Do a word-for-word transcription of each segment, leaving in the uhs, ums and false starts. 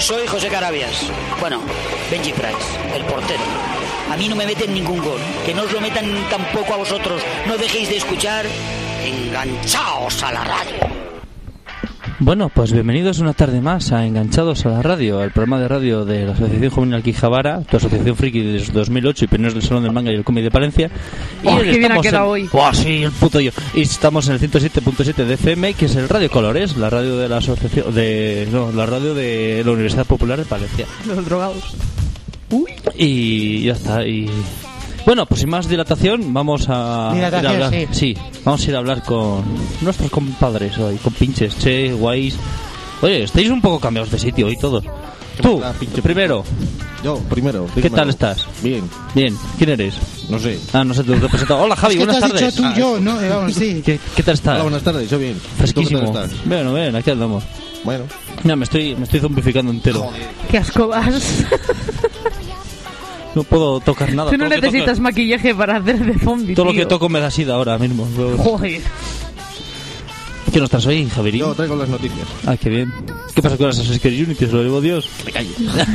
Soy José Carabias. Bueno, Benji Price, el portero. A mí no me meten ningún gol. Que no os lo metan tampoco a vosotros. No dejéis de escuchar. Enganchaos a la radio. Bueno, pues bienvenidos una tarde más a Enganchados a la Radio, el programa de radio de la Asociación Juvenil Alquijabara, tu asociación friki desde dos mil ocho y pioneros del Salón del Manga y el Cómic de Palencia. Y oh, qué bien ha quedado en... hoy. ¡Buah, sí, el puto yo! Y estamos en el ciento siete punto siete de F M, que es el Radio Colores, la radio de la asociación de no, la radio de la Universidad Popular de Palencia. Los drogados. Uy. Y ya está. Y bueno, pues sin más dilatación, vamos a dilatación, ir a hablar. Sí. sí, vamos a ir a hablar con nuestros compadres hoy, con pinches, Che, Guays. Oye, estáis un poco cambiados de sitio hoy todos. Tú, la pinche primero. Yo, primero. ¿Qué tal estás? Bien. Bien. ¿Quién eres? No sé. Ah, no sé, te he presentado. Hola, Javi, es que buenas te has tardes. dicho tú, Ah, yo, ¿no? Eh, vamos, sí. ¿Qué, ¿Qué tal estás? Hola, buenas tardes, yo bien. Fresquísimo. ¿Tú qué tal estás? Bueno, bien, aquí andamos. Bueno. Mira, me estoy, me estoy zombificando entero. Joder. Qué asco vas. No puedo tocar nada. Tú no Todo lo que necesitas toco- maquillaje para hacer de zombie. Todo lo tío. que toco me da sida ahora mismo. Joder. ¿Qué nos traes hoy, Javirín? Yo traigo las noticias. Ah, qué bien. ¿Qué pasa con las Assassin's Creed Unity? Se lo digo Dios. Me callo.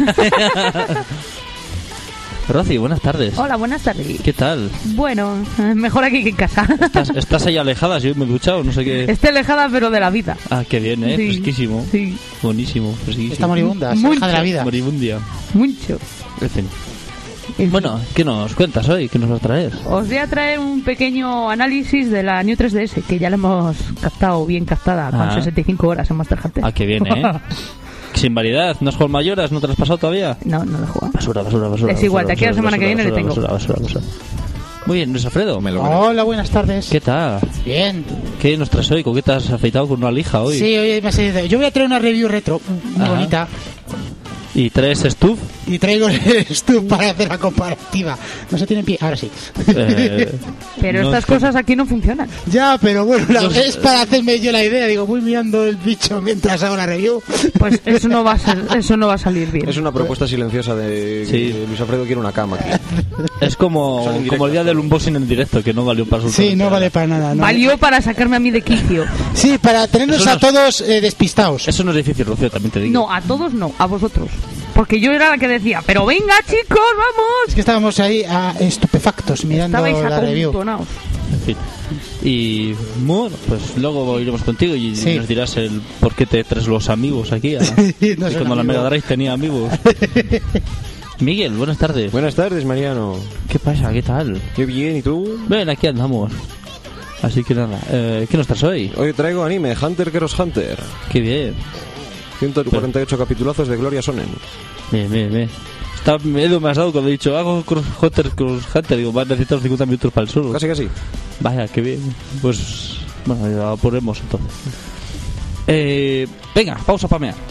Rosy, buenas tardes. Hola, buenas tardes. ¿Qué tal? Bueno, eh, mejor aquí que en casa. ¿Estás, estás ahí alejada? Yo me he duchado, no sé qué. Estoy alejada, pero de la vida. Ah, qué bien, ¿eh? Sí. Fresquísimo. Sí, Buenísimo, fresquísimo. Está moribunda, se Mucho. deja de la vida. Moribundia. mucho. En fin. En Bueno, ¿qué nos cuentas hoy? ¿Qué nos vas a traer? fin. Os voy a traer un pequeño análisis de la New tres D S, que ya la hemos captado bien captada con Ah. sesenta y cinco horas en Master Hunter. Ah, qué bien, ¿eh? Sin variedad. ¿No has jugado mayoras? ¿No te lo has pasado todavía? No, no lo he jugado. Basura, basura, basura. Es igual, de basura, aquí a la basura, semana que viene basura, le tengo. basura, basura, basura. Muy bien, Luis Alfredo. Me lo merezco. Hola, buenas tardes. ¿Qué tal? Bien. ¿Qué nos traes hoy? ¿Con qué te has afeitado con una lija hoy? Sí, hoy me ha salido- Yo voy a traer una review retro muy Ajá. bonita ¿Y traes Stuff? y traigo el Stu para hacer la comparativa. No se tiene pie, ahora sí. Eh, Pero no estas es que- cosas aquí no funcionan. Ya, pero bueno, la- No sé. es para hacerme yo la idea. Digo, voy mirando el bicho mientras hago la review. Pues eso no va a ser, eso no va a salir bien. Es una propuesta silenciosa de Sí. que Luis Alfredo quiere una cama aquí. Es como, Son indirectas, como el día del unboxing en directo, que no valió para su Sí, no vale para nada. ¿no? Valió para sacarme a mí de quicio. Sí, para tenernos Eso a no- todos eh, despistados. Eso no es difícil, Rocío, también te digo. No, a todos no, a vosotros. Porque yo era la que decía, pero venga chicos, Es vamos. que estábamos ahí a estupefactos mirando Estabais la review. atontonados. En fin. Y bueno, pues luego iremos contigo y Sí. nos dirás el por qué te traes los amigos aquí. A, No y son cuando la amigos. Mega Drive tenía amigos. Miguel, buenas tardes. Buenas tardes, Mariano. ¿Qué pasa? ¿Qué tal? Qué bien, ¿y tú? Ven, aquí andamos. Así que nada, eh, ¿qué nos traes hoy? Hoy traigo anime, Hunter Cross Hunter. Qué bien. ciento cuarenta y ocho capitulazos de Gloria Sonnen. Bien, bien, bien. Está medio me has dado cuando he dicho hago Cross Hunter, Cross Hunter. Digo, va a necesitar cincuenta minutos para el solo. Casi, casi. Vaya, qué bien. Pues, bueno, ya ponemos entonces. Eh, venga, pausa para mear.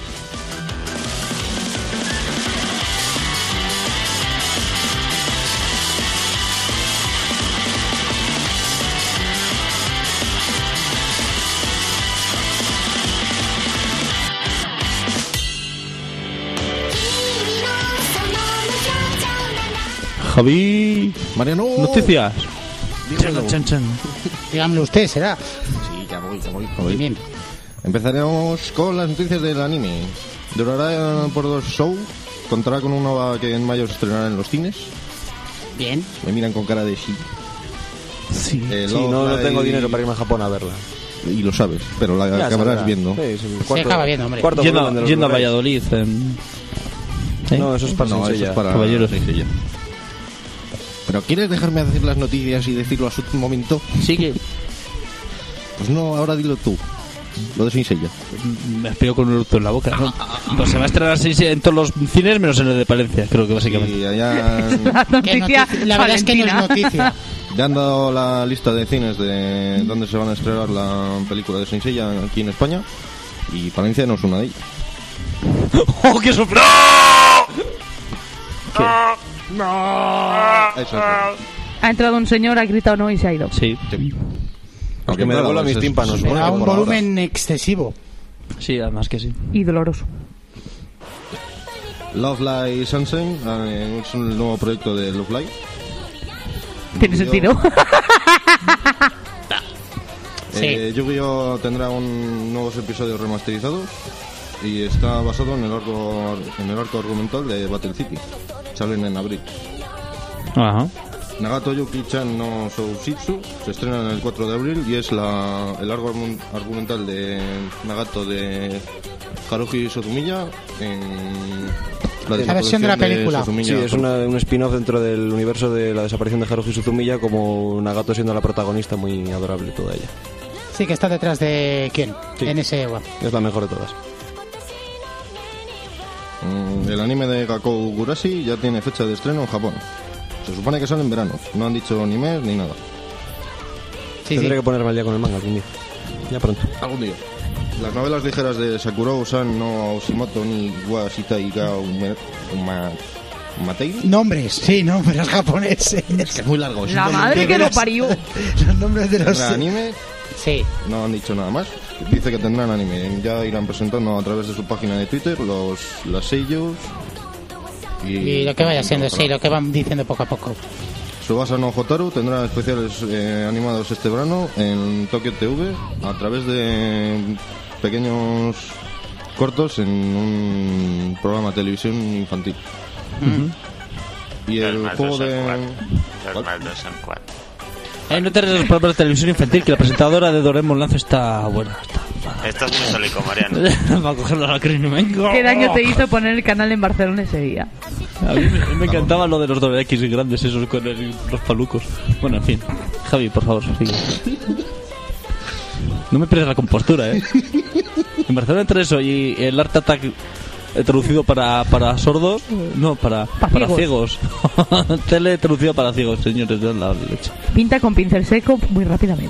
Javi, Mariano. noticias. Dímelo. Chan, chan. Dígamelo usted, será. Sí, ya voy, ya voy. Muy bien. Empezaremos con las noticias del anime. Durará por dos shows. Contará con una nueva que en mayo se estrenará en los cines. Bien. Me miran con cara de sí. Sí. Eh, Sí, Love no, no Live- tengo dinero para irme a Japón a verla. Y lo sabes, pero la Ya acabarás sabrá. viendo. Sí, es el Se cuarto- acaba viendo, hombre. cuarto Yendo, volumen de los yendo a Blu-rays. Valladolid. En... ¿Eh? No, eso es para No, eso Senseiya. es para Caballeros. Senseiya. Pero ¿quieres dejarme decir las noticias y decirlo a su momento? Sigue. Pues no, ahora dilo tú. Lo de Senseiya. Me has pegado con un eructo en la boca, ¿no? Pues se va a estrenar seis en todos los cines menos en el de Palencia, creo que básicamente. Y allá La ¿Qué noticia noticia? La verdad es que no es valentina. noticia. ya han dado la lista de cines de donde se van a estrenar la película de Senseiya aquí en España. Y Palencia no es una de ellas. ¡Oh, qué sorpresa! Eso es. Ha entrado un señor, ha gritado no y se ha ido. Sí, Aunque me devuelva mis tímpanos. Bueno, Era un por ahora. volumen excesivo. sí, además que sí. Y doloroso. Love Live Sunshine eh, es un nuevo proyecto de Love Live. Tiene sentido. Eh, Yu-Gi-Oh tendrá un nuevos episodios remasterizados y está basado en el arco en el arco argumental de Battle City. Salen en abril. Ajá. Nagato Yuki-chan no Sousitsu se estrena en el cuatro de abril y es la, el arco argumental de Nagato de Haruhi Suzumiya en la, la versión de la película. De sí, es una, un spin-off dentro del universo de la desaparición de Haruhi Suzumiya, como Nagato siendo la protagonista, muy adorable toda ella. Sí, que está detrás de quién, sí. en ese web. Es la mejor de todas. Mm, el anime de Gakou Gurashi ya tiene fecha de estreno en Japón. Se supone que sale en verano, no han dicho ni mes ni nada. Sí, Tendré sí. que ponerme al día con el manga algún día. Ya pronto. Algún día. Las novelas ligeras de Sakurao-san no Oshimoto ni wa Shitai ga ume- uma- Matei. Nombres, sí, nombres japoneses. Es que es muy largo. La madre que lo parió. Los nombres de los... El anime Sí. no han dicho nada más. Dice que tendrán anime. Ya irán presentando a través de su página de Twitter los las sellos y, Y lo que vaya siendo, sí, lo que van diciendo poco a poco. Subasa no Hotaru tendrá especiales eh, animados este verano en Tokyo T V a través de pequeños cortos en un programa de televisión infantil. Mm. Y el juego de... Normal dos en cuatro. Hay una de los programas de televisión infantil que la presentadora de Doraemon Lance está buena. Está, Esto es muy sólico, Mariano. va a cogerlo a la crin y venga. ¿Qué daño te hizo poner el canal en Barcelona ese día? A mí me, me encantaba lo de los doble X grandes, esos con el- los palucos. Bueno, en fin. Javi, por favor, sigue. No me pierdas la compostura, ¿eh? En Barcelona entre eso y el Art Attack eh, traducido para, para sordos, no, para, Pa' para ciegos. ciegos. Tele traducido para ciegos, señores de la leche. Pinta con pincel seco muy rápidamente.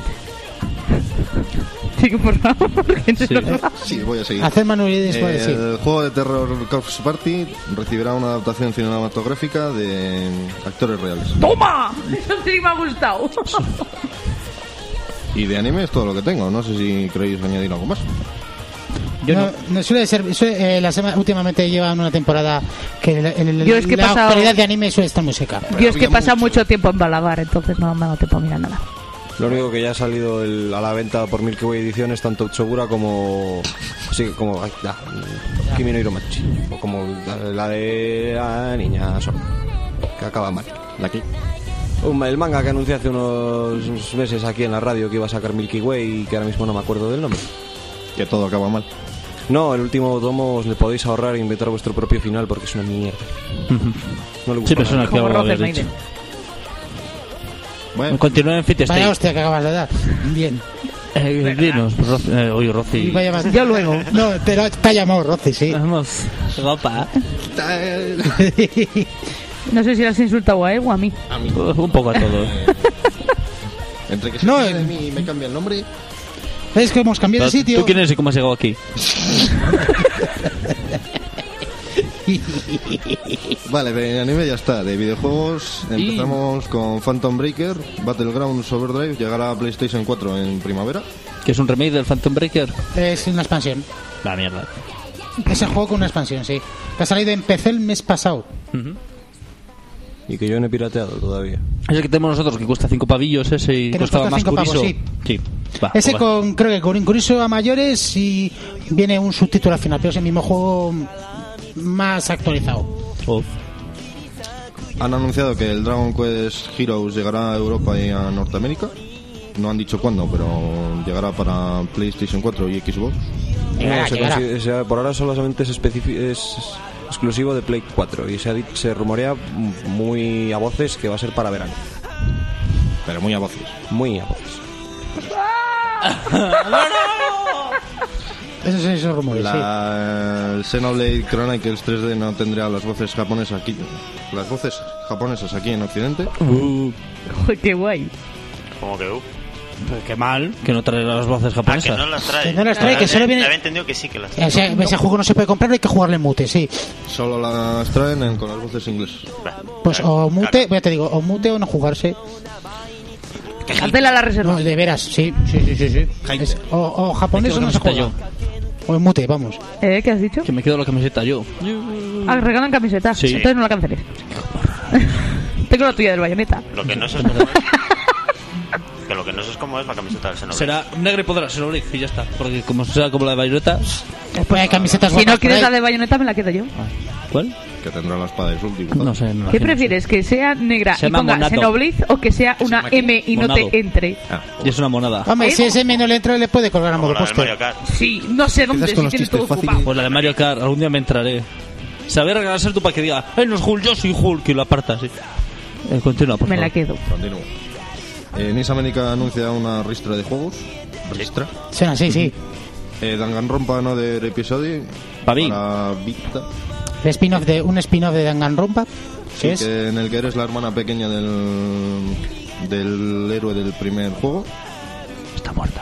Sí, por favor, porque no Sí. nos va. Sí, voy a seguir. Hacer manualidades puede Eh, decir. el juego de terror Corpse Party recibirá una adaptación cinematográfica de actores reales. ¡Toma! Eso sí me ha gustado. Y de anime es todo lo que tengo. No sé si queréis añadir algo más. Yo no, no. no suele ser. Suele, eh, la sema- últimamente llevan una temporada que el- el- Yo es que he la pasado- actualidad de anime suele estar muy seca. Yo es que había pasa mucho. mucho tiempo en Balabar, entonces no me ha dado tiempo a mirar nada. Lo único que ya ha salido el- a la venta por Milky Way Ediciones, tanto Tsogura como. Sí, como. Ay, ya, Kimi no Hiromachi. O como la, la de la niña sorda, que acaba mal. La aquí. Un- el manga que anuncié hace unos meses aquí en la radio que iba a sacar Milky Way y que ahora mismo no me acuerdo del nombre. Que todo acaba mal. No, el último tomo os le podéis ahorrar e inventar vuestro propio final porque es una mierda. No le gusta Sí, persona nada. que Como algo Roger habías dicho. Maiden. Bueno, Continúa en Fit Vaya State. hostia que acabas de dar. Bien. Eh, dinos, Ro- eh, oye, Y Rosy. vaya más- Yo luego. No, pero te ha llamado Rosy, sí. Vamos, guapa. No sé si le has insultado a él o a mí. a mí. Un poco a todos. Entre que se No, ríe eh. de mí y me cambia el nombre. ¿Ves que hemos cambiado de sitio? ¿Tú quién eres y cómo has llegado aquí? Vale, de anime ya está. De videojuegos empezamos con Phantom Breaker. Battlegrounds Overdrive llegará a PlayStation cuatro en primavera. ¿Que es un remake del Phantom Breaker? Es una expansión. La mierda. Es el juego con una expansión, sí. Que ha salido en P C el mes pasado. Y que yo no he pirateado todavía. Es el que tenemos nosotros, que cuesta cinco pavillos ese y Que nos costaba cuesta más cinco pavos, Curiso. sí. Sí. Va, Ese pues va. con, creo que con Incuriso a mayores y viene un subtítulo al final, pero es el mismo juego más actualizado. Oh. Han anunciado que el Dragon Quest Heroes llegará a Europa y a Norteamérica. No han dicho cuándo, pero llegará para PlayStation cuatro y Xbox. Llegará, No, se llegará. consigue- o sea, por ahora solamente es, especifi- es exclusivo de Play cuatro y se, ha di- se rumorea muy a voces que va a ser para verano. Pero muy a voces. Muy a voces. Esos son esos rumores, La el Xenoblade Chronicles tres D no tendrá las voces japonesas aquí, las voces japonesas aquí en Occidente. Uh, Joder, qué guay. Como que, uh. pues qué mal que no trae las voces Ah, que japonesas. no las trae. Que no las trae, que Ah, solo me- viene- me había entendido que sí que las sí. trae. O sea, ese juego no se puede comprar, hay que jugarle en mute, sí. Solo las traen en- con las voces inglesas. Bah, Pues claro, o mute, claro. ya te digo, o mute o no jugarse. Cancela la reserva. No, de veras, sí, sí, sí, sí. sí. Es- o, o japonés Me o quedo no se con juega. O en mute, vamos. ¿Eh? ¿Qué has dicho? Que me quedo la camiseta yo. Ah, regalan camiseta. Sí. Entonces no la canceles. Tengo la tuya del Bayonetta. Lo que no sé es cómo es. Que lo que no sé es cómo es la camiseta del Xenoblade. Será negro y podrá, se lo y ya está. Porque como sea como la de Bayonetta, Pues hay camisetas Si no guapas quieres por la ahí. de Bayonetta, me la quedo yo. ¿Cuál? Que tendrá la espada de Sulti. No sé. No la ¿Qué sé, no prefieres? ¿Que sea negra Se y llama ponga monato. Xenoblade o que sea una llama qué? M y no Monado. te entre? Ah, sé. Y es una monada. Hombre, si ese menú le entra, le puede colgar a Como modo la del póster. Mario Kart. Sí, no sé dónde, Empiezas con si los tiene chistes todo fáciles. ocupado. Pues la de Mario Kart, algún día me entraré. Saber regalarse tú para que diga, ¡eh, no es Hulk, yo soy Hulk! Y lo aparta así. Eh, continúa, por Me favor. la quedo. continúo. Eh, Nice América anuncia una ristra de juegos. Ristra. Suena así, sí. Eh, Danganronpa no de episodio. Pa' mí. Para Vita. El spin-off de, un spin-off de Danganronpa. Sí, ¿Qué es? que en el que eres la hermana pequeña del, del héroe del primer juego. Está muerta.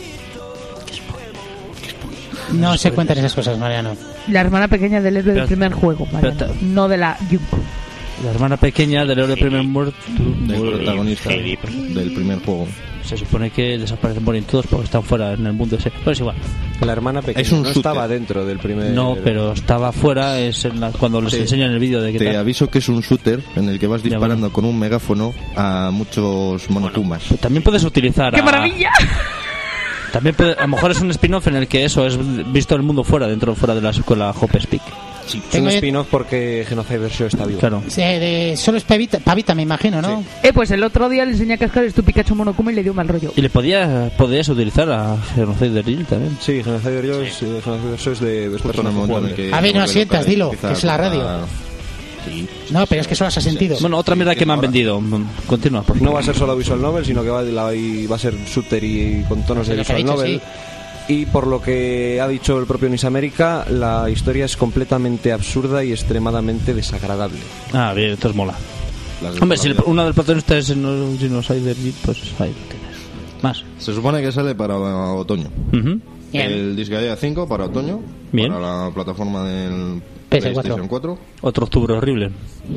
No se cuentan esas cosas, Mariano. La hermana pequeña del héroe del Pero- primer juego, Mariano, pero- no de la Junko. La hermana pequeña del héroe primer muerto. Del Muy protagonista heavy. del primer juego. Se supone que desaparecen morir todos porque están fuera en el mundo ese. Pero es igual. La hermana pequeña Es un no shooter. estaba dentro del primer... No, pero estaba fuera es en la- cuando les Sí. enseñan el vídeo de que Te tal. aviso que es un shooter en el que vas Ya, disparando bueno. con un megáfono a muchos monokumas. También puedes utilizar ¡Qué a- maravilla! También puede- a lo mejor es un spin-off en el que eso es visto el mundo fuera, dentro fuera de la escuela Hope Speak. Es un Tengo- spin-off porque Genocide Show está vivo. Claro. Sí, de, solo es pavita, pavita, me imagino, ¿no? Eh, pues el otro día le enseñé a cascar tu Pikachu Monokuma y le dio mal rollo. Y le podía, podías utilizar a Genocide Reel también. Sí, Genocide Show es, eh, Genocide Show es de, de Justo en el momento en el que... A ver, no porque asientas, lo- dilo, empieza que es la a radio. cortar. Sí. No, pero es que solo has sentido. Bueno, otra mierda que me han vendido. Continúa, por No favor. va a ser solo visual novel, sino que va, la- va a ser shooter y con tonos de Sí, lo que ha visual dicho, novel. Y por lo que ha dicho el propio Nice América, la historia es completamente absurda y extremadamente desagradable. Ah, bien, entonces mola. Las de Hombre, toda si la el- vida. uno del protagonista es en Genocide Reel, pues ahí lo tienes. Más. Se supone que sale para otoño. Ujú. Bien. El Disgaea cinco para otoño. Bien. Para la plataforma del P S cuatro. PlayStation cuatro. Otro octubre horrible.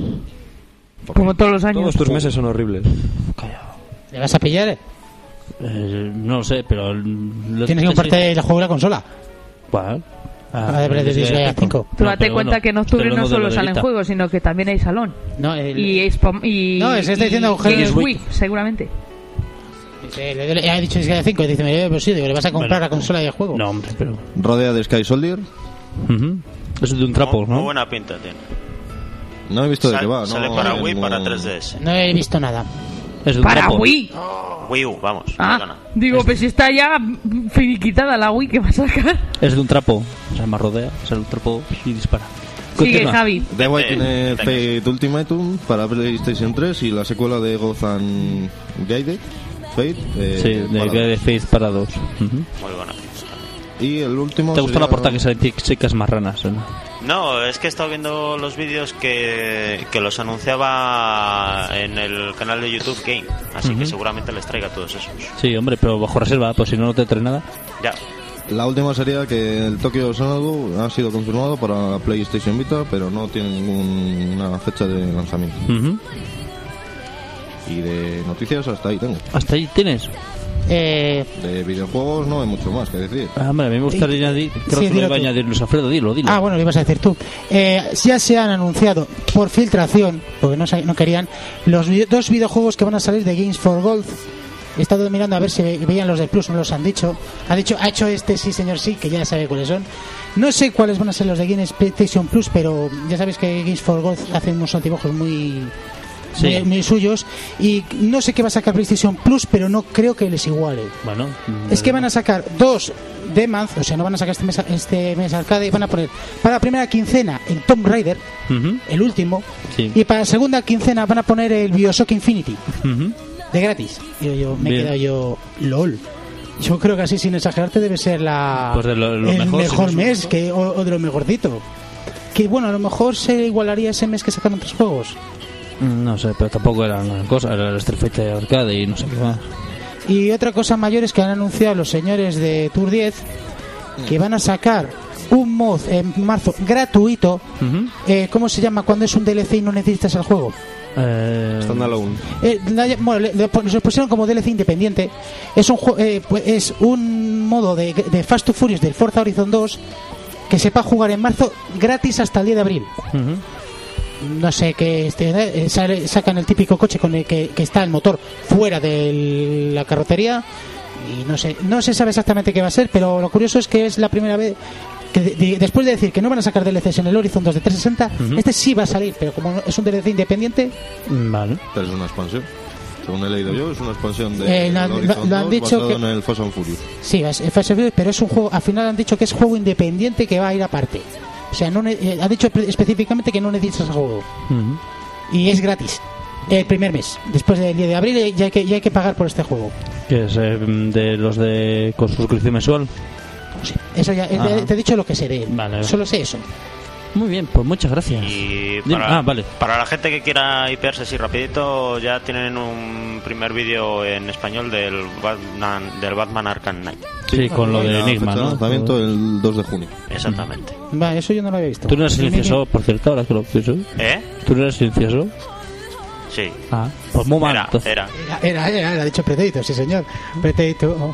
Como todos los años. Todos tus meses son horribles. ¿Le vas a pillar? Eh, no lo sé, pero... lo- Tienes que comprarte el juego de la consola. ¿Cuál? Ah, de verdad, de Disgaea Disgaea cinco. Tú No, date pero cuenta bueno, que en octubre pero no de solo lo de salen Vita. juegos, sino que también hay salón. No, el, Y, Expo- y, No, se está y- diciendo y Games Games Week. Week, seguramente. dice, le- le- ha dicho Disgaea cinco y dice, me pues sí, digo, le vas a comprar Bueno, la consola de juego. No, hombre, pero... Rodea de Sky Soldier. Ujú. Eso es de un trapo, Muy, muy ¿no? buena pinta tiene. No he visto de Sal- qué va. sale no, para no, Wii, no- para tres D S. No he visto nada. Es de un Para trapo. Wii. Wii U, vamos. Ah, perdona. digo, pues si está ya finiquitada la Wii, ¿qué va a sacar? Es de un trapo. Se llama rodea, sale un trapo y dispara. Sigue, Continúa. Javi. The White Vete, tiene vete. Fate Ultimatum para PlayStation tres y la secuela de Gotham Guide. Fate. eh, Sí, de para que de dos. Faith para dos. Ujú. Muy buena pinta. Y el último. ¿Te gustó sería- la portada que salen chicas marranas? ¿no? No, es que he estado viendo los vídeos que, que los anunciaba en el canal de YouTube Game, así que seguramente les traiga todos esos. Sí, hombre, pero bajo reserva, pues si no, no te trae nada. Ya, La última sería que el Tokyo Xanadu ha sido confirmado para PlayStation Vita, pero no tiene ninguna fecha de lanzamiento. Ujú. Y de noticias hasta ahí tengo. Hasta ahí tienes. Eh, De videojuegos no hay mucho más que decir. Ah, hombre, a mí me gustaría añadir. Creo Sí, que lo dilo iba a tú. añadir Luis Alfredo, dilo, dilo. ah, bueno, lo ibas a decir tú. Eh, ya se han anunciado por filtración, porque no, sa- no querían, los vi- dos videojuegos que van a salir de Games for Gold. He estado mirando a ver si ve- veían los del Plus, me los han dicho. Ha dicho, ha hecho este, sí señor, sí, que ya sabe cuáles son. No sé cuáles van a ser los de Games PlayStation Plus, pero ya sabéis que Games for Gold hace unos altibajos muy, Sí. muy, muy suyos. Y no sé qué va a sacar PlayStation Plus, pero no creo que les iguale. Bueno, Es que van a sacar dos de month, o sea, no van a sacar este mes, este mes arcade, y van a poner para la primera quincena el Tomb Raider, Ujú, el último, sí. y para la segunda quincena van a poner el Bioshock Infinity, Ujú. de gratis. Y yo, yo me he Bien. quedado yo, LOL. Yo creo que así, sin exagerarte, debe ser la Pues de lo- lo el mejor, mejor, si no es mes lo que, o, o de lo mejorcito. Que bueno, a lo mejor se igualaría ese mes que sacaron otros juegos. Mm, No sé, pero tampoco era una cosa, era el Street Fighter Arcade y no sé qué más. Y otra cosa mayor es que han anunciado los señores de Tour diez que van a sacar un mod en marzo gratuito. Ujú. Eh, ¿Cómo se llama cuando es un D L C y no necesitas el juego? Eh, Standalone. Eh, la- bueno, le, le pon- se pusieron como D L C independiente. Es un jue- eh, pues es un modo de, de Fast to Furious del Forza Horizon dos que se va a jugar en marzo gratis hasta el diez de abril. ujú. No sé qué este, eh, sale- sacan el típico coche con el que, que está el motor fuera de la carrocería y no sé no se sabe exactamente qué va a ser, pero lo curioso es que es la primera vez que de- de- después de decir que no van a sacar D L Cs en el Horizon dos de trescientos sesenta, Ujú. este sí va a salir, pero como no- es un D L C independiente, Vale. Pero es una expansión. Según he leído yo, es una expansión de Eh, lo han- Horizon lo han dos dicho basado que- en el Fast and Furious. sí, es, es Fast and Furious, pero es un juego, al final han dicho que es juego independiente que va a ir aparte. O sea, no ne- eh, ha dicho pre- específicamente que no necesitas el juego. Ujú. Y es gratis. El primer mes. Después del día de abril eh, ya hay que, ya hay que pagar por este juego. Que es eh, de los de con suscripción mensual. Sí, eso ya, eh, Ajá. te, te he dicho lo que sé de él. Vale. Solo sé eso. Muy bien, pues muchas gracias. Y Dime- para, ah, vale. para la gente que quiera hipearse así rapidito, ya tienen un primer vídeo en español del Batman, del Batman Arkham Knight. Sí, con lo de La Enigma, fecha de ¿no? lanzamiento el dos de junio. Exactamente. Va, eso yo no lo había visto. Tú no eres silencioso, por cierto, ahora que lo pienso. ¿Eh? ¿Tú no eres silencioso? Sí. Ah, pues muy mal. Era, entonces. era. Era, era, era, era, ha dicho Predator, sí señor. Predator. Oh.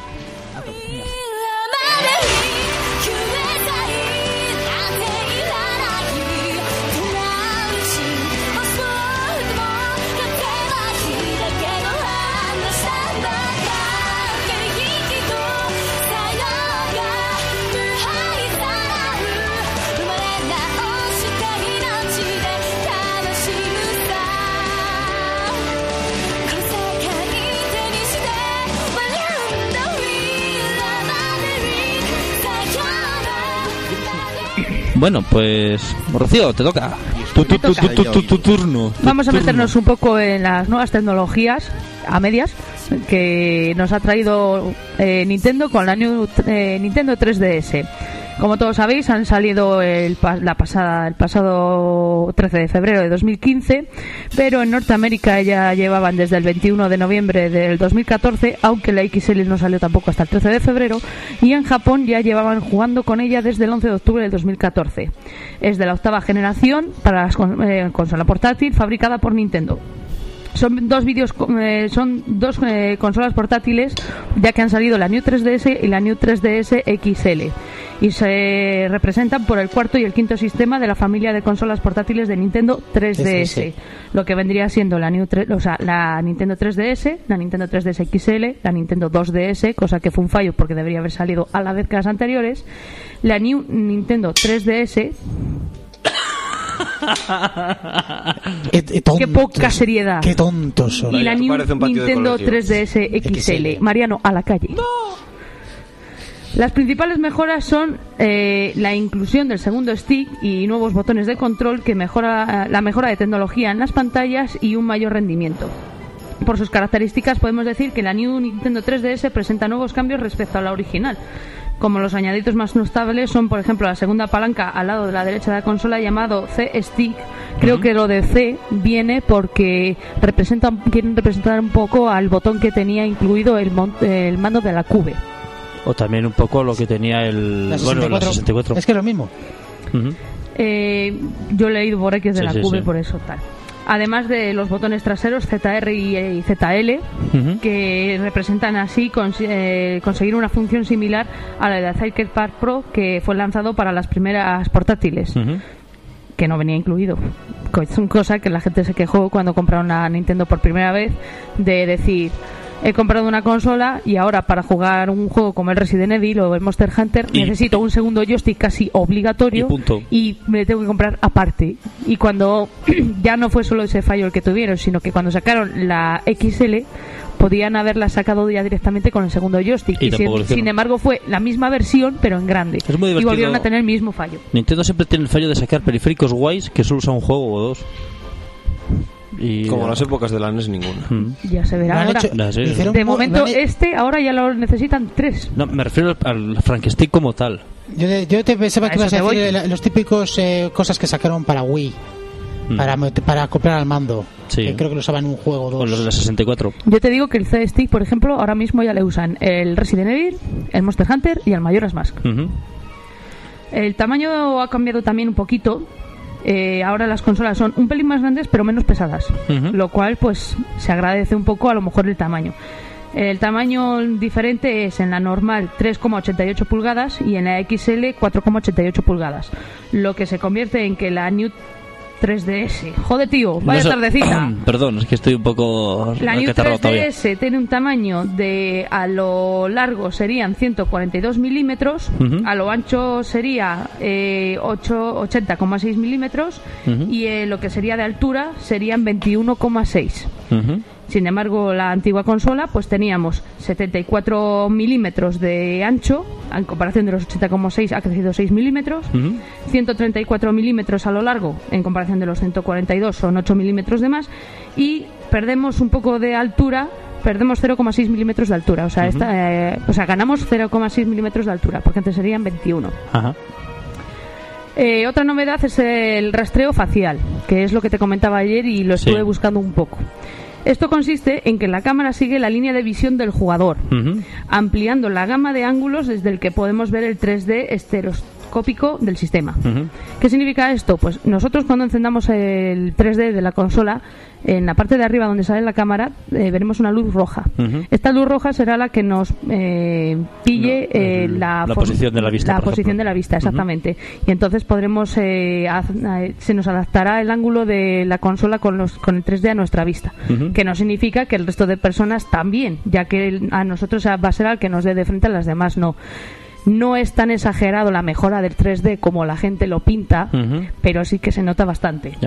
Bueno, pues Rocío, te toca. Tu, tu, tu, tu, tu, tu, tu turno. Tu Vamos a turno. meternos un poco en las nuevas tecnologías a medias que nos ha traído eh, Nintendo con la New, eh, Nintendo tres D S. Como todos sabéis, han salido el, pa- la pasada, el pasado trece de febrero de dos mil quince, pero en Norteamérica ya llevaban desde el veintiuno de noviembre del dos mil catorce, aunque la X L no salió tampoco hasta el trece de febrero, y en Japón ya llevaban jugando con ella desde el once de octubre del dos mil catorce. Es de la octava generación para la eh, consola portátil fabricada por Nintendo. Son dos vídeos, eh, son dos eh, consolas portátiles, ya que han salido la New tres D S y la New tres D S X L, y se representan por el cuarto y el quinto sistema de la familia de consolas portátiles de Nintendo tres D S, lo que vendría siendo la New tre- o sea, la Nintendo tres D S, la Nintendo tres D S X L, la Nintendo dos D S, cosa que fue un fallo porque debería haber salido a la vez que las anteriores, la New Nintendo tres D S. Eh, eh, tontos. Qué poca seriedad. Qué tontos son. Y la Vaya, New parece un patio de Nintendo colegio. tres D S X L. Mariano, a la calle. Las principales mejoras son eh, la inclusión del segundo stick y nuevos botones de control, que mejora la mejora de tecnología en las pantallas y un mayor rendimiento. Por sus características podemos decir que la New Nintendo tres D S presenta nuevos cambios respecto a la original. Como los añadidos más notables son, por ejemplo, la segunda palanca al lado de la derecha de la consola, llamado C-Stick. Creo que lo de C viene porque representa, quieren representar un poco al botón que tenía incluido el, mon- el mando de la Cube. O también un poco lo que tenía el. La Bueno, la sesenta y cuatro. Es que es lo mismo. Ujú. Eh, yo he leído por X de Sí, la sí, Cube, sí. por eso tal. Además de los botones traseros Z R y, y Z L, Ujú. que representan así cons- eh, conseguir una función similar a la de Circuit Pad Pro, que fue lanzado para las primeras portátiles, Ujú. que no venía incluido. Co- Es una cosa que la gente se quejó cuando compraron una Nintendo por primera vez, de decir, he comprado una consola y ahora para jugar un juego como el Resident Evil o el Monster Hunter Y- necesito un segundo joystick casi obligatorio Y punto. y me tengo que comprar aparte. Y cuando ya no fue solo ese fallo el que tuvieron, sino que cuando sacaron la X L podían haberla sacado ya directamente con el segundo joystick. Y Y, tampoco lo sin, hicieron. sin embargo fue la misma versión pero en grande. Es muy y divertido. volvieron a tener el mismo fallo. Nintendo siempre tiene el fallo de sacar periféricos guays que solo usa un juego o dos. Y, Como las épocas de la N E S, ninguna. Mm. Ya se verá Lo han ahora. hecho- No, sí. lo hicieron De mu- momento lo han he- este ahora ya lo necesitan tres. No, me refiero al Frankenstein como tal. Yo, yo te pensaba A que ibas eso a te decir voy. la- los típicos eh, cosas que sacaron para Wii, Mm. para, met- para acoplar al mando. Sí. Que creo que lo usaban en un juego o O dos. los de la sesenta y cuatro. Yo te digo que el C-Stick, por ejemplo, ahora mismo ya le usan el Resident Evil, el Monster Hunter y el Majora's Mask. Ujú. El tamaño ha cambiado también un poquito. Eh, ahora las consolas son un pelín más grandes pero menos pesadas, Ujú. lo cual pues se agradece un poco a lo mejor el tamaño. El tamaño diferente es en la normal tres coma ochenta y ocho pulgadas y en la X L cuatro coma ochenta y ocho pulgadas, lo que se convierte en que la New tres D S. Joder, tío, vaya No sé- tardecita. Perdón, es que estoy un poco La New acatarrado tres D todavía. S tiene un tamaño de, a lo largo serían ciento cuarenta y dos milímetros, Ujú. a lo ancho sería eh, ocho- ochenta coma seis milímetros Ujú. y eh, lo que sería de altura serían veintiuno coma seis. Ujú. Sin embargo, la antigua consola pues teníamos setenta y cuatro milímetros de ancho, en comparación de los ochenta coma seis ha crecido seis milímetros, Ujú. ciento treinta y cuatro milímetros a lo largo, en comparación de los ciento cuarenta y dos son ocho milímetros de más, y perdemos un poco de altura, perdemos cero coma seis milímetros de altura, o sea, esta, eh, o sea ganamos cero coma seis milímetros de altura, porque antes serían veintiuno. Ajá. Eh, otra novedad es el rastreo facial, que es lo que te comentaba ayer y lo estuve Sí. buscando un poco. Esto consiste en que la cámara sigue la línea de visión del jugador, Ujú. ampliando la gama de ángulos desde el que podemos ver el tres D estereoscópico del sistema. Ujú. ¿Qué significa esto? Pues nosotros cuando encendamos el tres D de la consola, en la parte de arriba donde sale la cámara, eh, veremos una luz roja. Ujú. Esta luz roja será la que nos eh, pille No, eh, el- la, la for- posición de la vista, La por posición ejemplo. de la vista, exactamente. Y entonces podremos, eh, haz- eh, se nos adaptará el ángulo de la consola con, los, con el tres D a nuestra vista. Ujú. Que no significa que el resto de personas también, ya que el- a nosotros va a ser al que nos dé de frente, a las demás no. No es tan exagerado la mejora del tres D como la gente lo pinta, Ujú. pero sí que se nota bastante. Ya.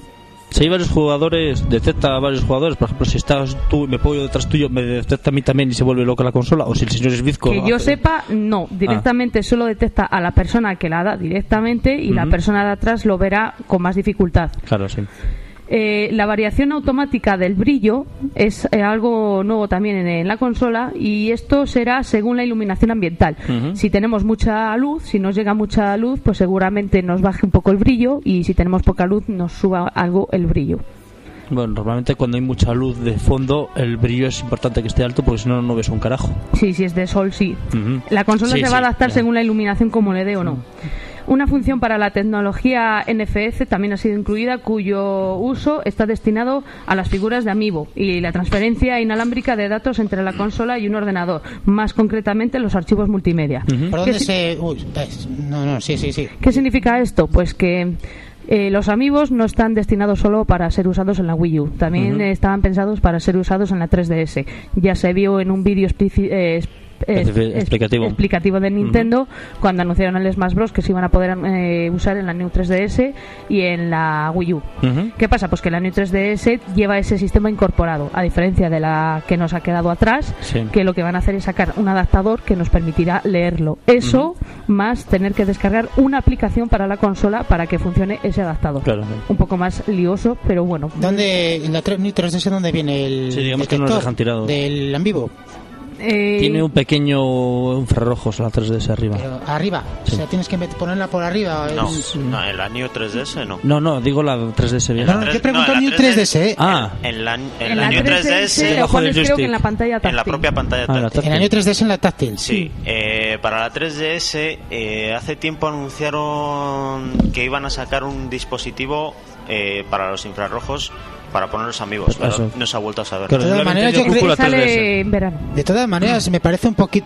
Si hay varios jugadores, detecta a varios jugadores. Por ejemplo, si estás tú y me pongo yo detrás tuyo, me detecta a mí también y se vuelve loca la consola. O si el señor es bizco. Que yo sepa, no. Directamente solo detecta a la persona que la da directamente y la Ujú. persona de atrás lo verá con más dificultad. Claro, sí. Eh, la variación automática del brillo es eh, algo nuevo también en, en la consola, y esto será según la iluminación ambiental. Ujú. Si tenemos mucha luz, si nos llega mucha luz, pues seguramente nos baje un poco el brillo, y si tenemos poca luz nos suba algo el brillo. Bueno, normalmente cuando hay mucha luz de fondo, el brillo es importante que esté alto porque si no, no ves un carajo. Sí, si es de sol, sí. Ujú. La consola Sí, se sí, va a adaptar ya. según la iluminación como le dé o no. Una función para la tecnología N F C también ha sido incluida, cuyo uso está destinado a las figuras de Amiibo y la transferencia inalámbrica de datos entre la consola y un ordenador, más concretamente los archivos multimedia. Ujú. ¿Por ¿Qué dónde si- se...? Uy, ves, no, no, sí, sí, sí. ¿Qué significa esto? Pues que eh, los Amiibos no están destinados solo para ser usados en la Wii U, también Ujú. eh, estaban pensados para ser usados en la tres D S. Ya se vio en un vídeo explici- eh, es- es- Especi- explicativo. explicativo de Nintendo cuando anunciaron el Smash Bros que se iban a poder eh, usar en la New tres D S y en la Wii U. Ujú. ¿Qué pasa? Pues que la New tres D S lleva ese sistema incorporado, a diferencia de la que nos ha quedado atrás, Sí. que lo que van a hacer es sacar un adaptador que nos permitirá leerlo. Eso más tener que descargar una aplicación para la consola para que funcione ese adaptador. Claro. Un poco más lioso, pero bueno. ¿Dónde, en la New tres D S, dónde viene el Sí, digamos que no nos detector dejan tirados. del en vivo? Eh, Tiene un pequeño infrarrojos a la tres D S arriba. Pero arriba, Sí. o sea, tienes que met- ponerla por arriba. No, es- no, en la New tres D S no. No, no, digo la tres D S bien. No, no, tres- yo pregunto no, en la New tres D S, ¿eh? Ah, En la, en en la la New tres D tres D S S, lo debajo del pones creo que joystick. en la pantalla táctil. en la propia pantalla Ah, la táctil. En la New tres D S, en la táctil. Sí, eh, para la tres D S eh, hace tiempo anunciaron que iban a sacar un dispositivo eh, para los infrarrojos para poner los amigos, pero Eso. no se ha vuelto a saber. Claro, De todas yo maneras, yo yo creo- calculo la tres D S. Sale en verano. De todas maneras, me parece un poquito...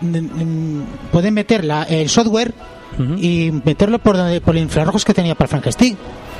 mm, pueden meter la- el software Ujú. y meterlo por, donde, por los infrarrojos que tenía para Frankenstein.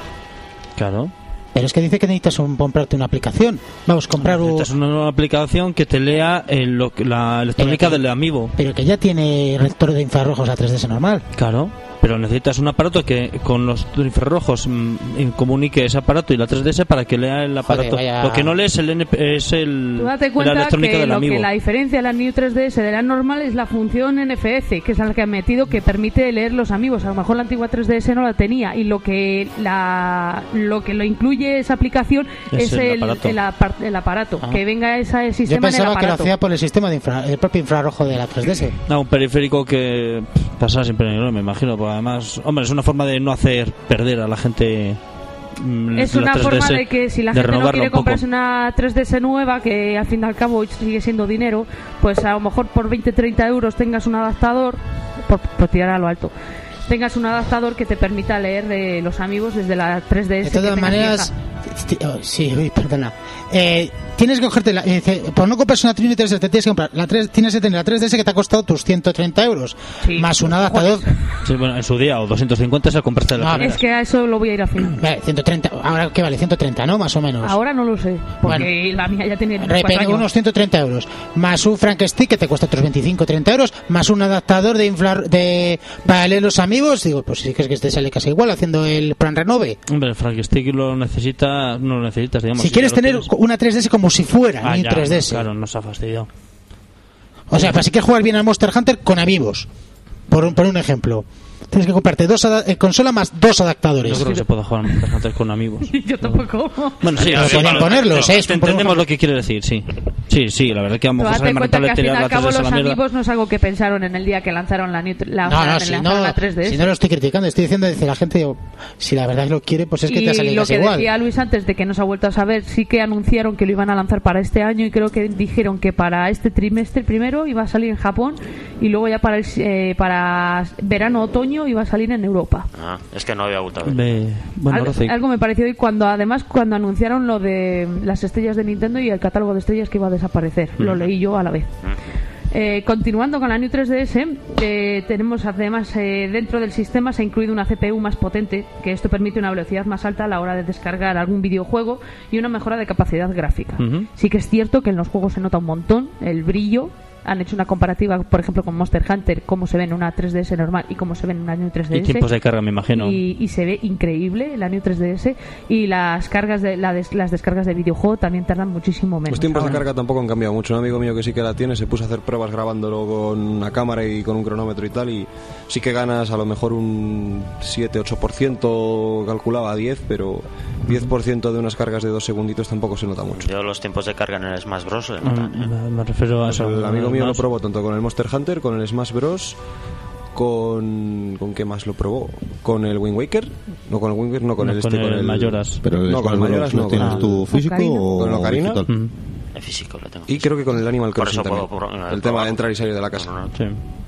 Claro. Pero es que dice que necesitas un, comprarte una aplicación. Vamos, comprar un... Esta es una nueva aplicación que te lea el- lo que- la electrónica Pero que- del Amiibo. Pero que ya tiene lector de infrarrojos a tres D S normal. Claro. Pero necesitas un aparato que con los infrarrojos mm, comunique ese aparato y la tres D S para que lea el aparato. vaya- Lo que no lee es el N P es el Tú date la cuenta electrónica que del lo Amiibo. que la diferencia de la New tres D S de la normal es la función N F C, que es la que han metido, que permite leer los amigos. A lo mejor la antigua tres D S no la tenía, y lo que la lo que lo incluye esa aplicación Es es, el el, aparato. el apar- el aparato, Ah. que venga ese Yo sistema en el pensaba que lo aparato. hacía por el sistema de infra, el propio infrarrojo de la tres D S. No, un periférico que pff, pasa siempre en el me imagino. Porque además, hombre, es una forma de no hacer perder a la gente. mm, Es la una tres D S, forma de que si la de gente no renovarla quiere un poco. comprarse una tres D S nueva, que al fin y al cabo sigue siendo dinero, pues a lo mejor por veinte treinta euros tengas un adaptador, por, por tirar a lo alto, tengas un adaptador que te permita leer de los amigos desde la tres D S. De todas que tengas maneras, vieja. ti- oh, sí, uy, perdona. Eh, tienes que cogerte la, eh, dice, por no comprarse una Trinity tres D S te tienes que comprar la tres, tienes que tener la tres D S que te ha costado tus ciento treinta euros Sí. más un adaptador. Sí, bueno, en su día, o doscientos cincuenta se compraste la No, primera. Es que a eso lo voy a ir al final. Vale, ciento treinta, ahora qué vale, ciento treinta, ¿no? Más o menos. Ahora no lo sé, porque Bueno. la mía ya tiene Repente, cuatro años. unos ciento treinta euros, más un Frank Stick que te cuesta otros veinticinco treinta euros, más un adaptador de inflar de para leer los amigos. Digo, pues sí que es que te sale casi igual haciendo el plan renove. Hombre, el Frank Stick lo necesita, no lo necesitas, digamos. Si quieres ya lo tener tienes. una tres D S como si fuera Ah, ni ya, tres D S. Claro, nos ha fastidiado. O sea, para si quieres jugar bien al Monster Hunter con amigos, por un, por un ejemplo, tienes que comprarte dos ada- eh, consola más dos adaptadores. Yo creo que se puede jugar a Monster Hunter con amigos. Yo tampoco. Bueno, sí, Pero sí, podían vale, ponerlos, pero ¿eh? Es un entendemos problema. lo que quiere decir, sí. Sí, sí, la verdad es que a lo Pero mejor date sale más cuenta que rentable al fin y tirar al la cabo tres D S a los la mierda. amigos no es algo que pensaron en el día que lanzaron la, New- la, No, o sea, no, que si lanzaron no, la tres D S. si no lo estoy criticando, estoy diciendo, dice la gente, digo, si la verdad lo quiere, pues es que y te sale lo casi que igual. decía Luis antes de que no se ha vuelto a saber, sí que anunciaron que lo iban a lanzar para este año y creo que dijeron que para este trimestre primero iba a salir en Japón y luego ya para el, eh, para verano otoño iba a salir en Europa. Ah, es que no había vuelto a ver. Ve- Bueno, algo, Rosy, algo me pareció y cuando además cuando anunciaron lo de las estrellas de Nintendo y el catálogo de estrellas que iba a desaparecer, lo leí yo a la vez. Eh, continuando con la New tres D S, eh, tenemos además eh, dentro del sistema se ha incluido una C P U más potente, que esto permite una velocidad más alta a la hora de descargar algún videojuego y una mejora de capacidad gráfica. Ujú. Sí que es cierto que en los juegos se nota un montón el brillo. Han hecho una comparativa, por ejemplo, con Monster Hunter, cómo se ve en una tres D S normal y cómo se ve en una New tres D S. y tiempos de carga, me imagino. Y, y se ve increíble la New tres D S y las cargas de la des- las descargas de videojuego también tardan muchísimo menos. Los tiempos de ahora. carga tampoco han cambiado mucho. Un amigo mío que sí que la tiene se puso a hacer pruebas grabándolo con una cámara y con un cronómetro y tal, y sí que ganas a lo mejor un siete ocho por ciento, calculaba diez, pero diez por ciento de unas cargas de dos segunditos tampoco se nota mucho. Yo los tiempos de carga en el Smash Bros. le Mm, notan, ¿eh? me, me refiero a eso. El amigo mío lo más- probó tanto con el Monster Hunter, con el Smash Bros, con... ¿con qué más lo probó? ¿Con el Wind Waker? No, con el Wind Waker, no, con No, el con este, el con el... Majora's. Pero el no, con el Smash Majora's Bros. ¿Lo no, tienes con el- tú físico Ocarina. o ¿Con el Ocarina? digital? Mm, El físico lo tengo. Y creo que con el Animal Por Crossing eso puedo también. pro- El tema de entrar y salir de la casa. No, no, no. sí.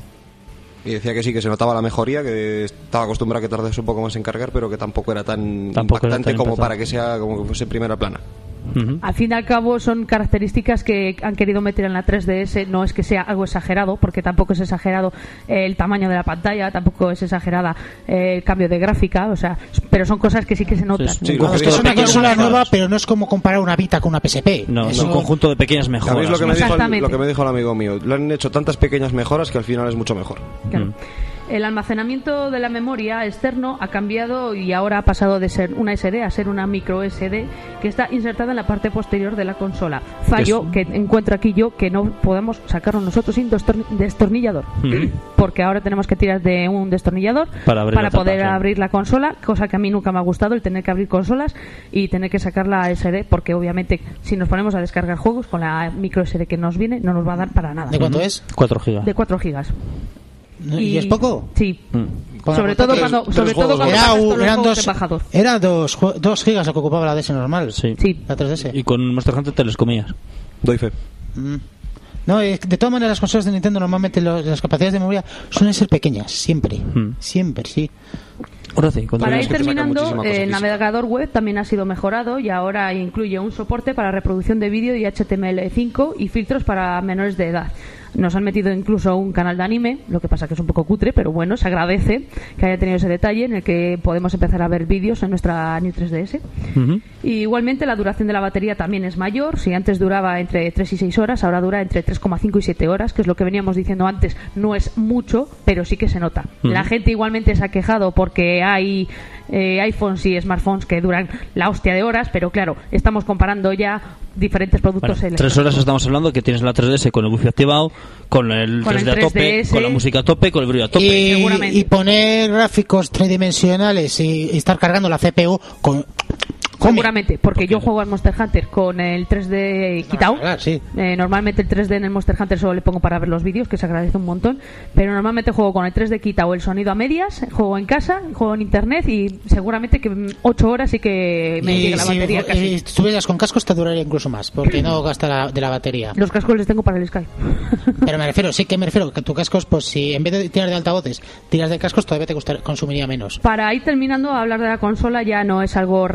Y decía que sí, que se notaba la mejoría, que estaba acostumbrado a que tardase un poco más en cargar, pero que tampoco era tan Tampoco era impactante tan como impactante. para que sea como que fuese primera plana. Ujú. Al fin y al cabo son características que han querido meter en la tres D S, no es que sea algo exagerado, porque tampoco es exagerado eh, el tamaño de la pantalla, tampoco es exagerada eh, el cambio de gráfica, o sea, pero son cosas que sí que se notan. Sí, sí, un lo Vamos, que que conjunto es de una pequeñas consola mejoras. nueva, pero no es como comparar una Vita con una P S P. No, es Eso- un conjunto de pequeñas mejoras. ¿Sabéis lo que, me dijo, el- Exactamente. lo que me dijo el amigo mío? Le han hecho tantas pequeñas mejoras que al final es mucho mejor. Claro. Mm. El almacenamiento de la memoria externo ha cambiado y ahora ha pasado de ser una S D a ser una micro S D que está insertada en la parte posterior de la consola. Fallo que encuentro aquí yo que no podemos sacarlo nosotros sin destorni- destornillador. Ujú. Porque ahora tenemos que tirar de un destornillador Para abrir la tapa, poder sí. abrir la consola, cosa que a mí nunca me ha gustado, el tener que abrir consolas y tener que sacar la S D, porque obviamente si nos ponemos a descargar juegos con la micro S D que nos viene no nos va a dar para nada. ¿De cuánto es? cuatro gigas. De cuatro gigas. ¿Y, es poco? Sí. Mm. Bueno, sobre pues todo tres- cuando, tres sobre todo juegos, cuando ¿no? Era, pasas un- todos los eran juegos dos, de bajador. era dos, jue- dos gigas lo que ocupaba la D S normal. Sí. Sí. La tres D S. Y con Monster Hunter te les comías. Doy fe. Mm. No, es que de todas maneras las consolas de Nintendo normalmente los- las capacidades de memoria suelen ser pequeñas, siempre. Mm. Siempre, sí. Ahora sí, Para continúa. ir que te saca terminando, muchísima cosa el física. navegador web también ha sido mejorado y ahora incluye un soporte para reproducción de vídeo y H T M L cinco y filtros para menores de edad. Nos han metido incluso un canal de anime, lo que pasa que es un poco cutre, pero bueno, se agradece que haya tenido ese detalle en el que podemos empezar a ver vídeos en nuestra New tres D S. Ujú. Y igualmente la duración de la batería también es mayor. Si antes duraba entre tres y seis horas, ahora dura entre tres coma cinco y siete horas, que es lo que veníamos diciendo antes. No es mucho, pero sí que se nota. Ujú. La gente igualmente se ha quejado porque hay eh, iPhones y smartphones que duran la hostia de horas, pero claro, estamos comparando ya diferentes Bueno, productos tres electrónicos. horas estamos hablando que tienes la tres D S con el wifi activado, con el Con el tres D a tope, tres D S. con la música a tope, con el brillo a tope. Y, seguramente. y poner gráficos tridimensionales y, y estar cargando la C P U con... come. Seguramente, porque yo juego al Monster Hunter con el tres D quitado. Ah, sí. Eh, normalmente el tres D en el Monster Hunter solo le pongo para ver los vídeos, que se agradece un montón, pero normalmente juego con el tres D quitado el sonido a medias, juego en casa, juego en internet y seguramente que ocho horas sí que me Y llega la si, batería casi. y si estuvieras con cascos te duraría incluso más, porque no gasta la, de la batería. Los cascos les tengo para el Sky. Pero me refiero, sí que me refiero que tu cascos, pues si en vez de tirar de altavoces, tiras de cascos, todavía te costar- consumiría menos. Para ir terminando a hablar de la consola, ya no es algo referente a la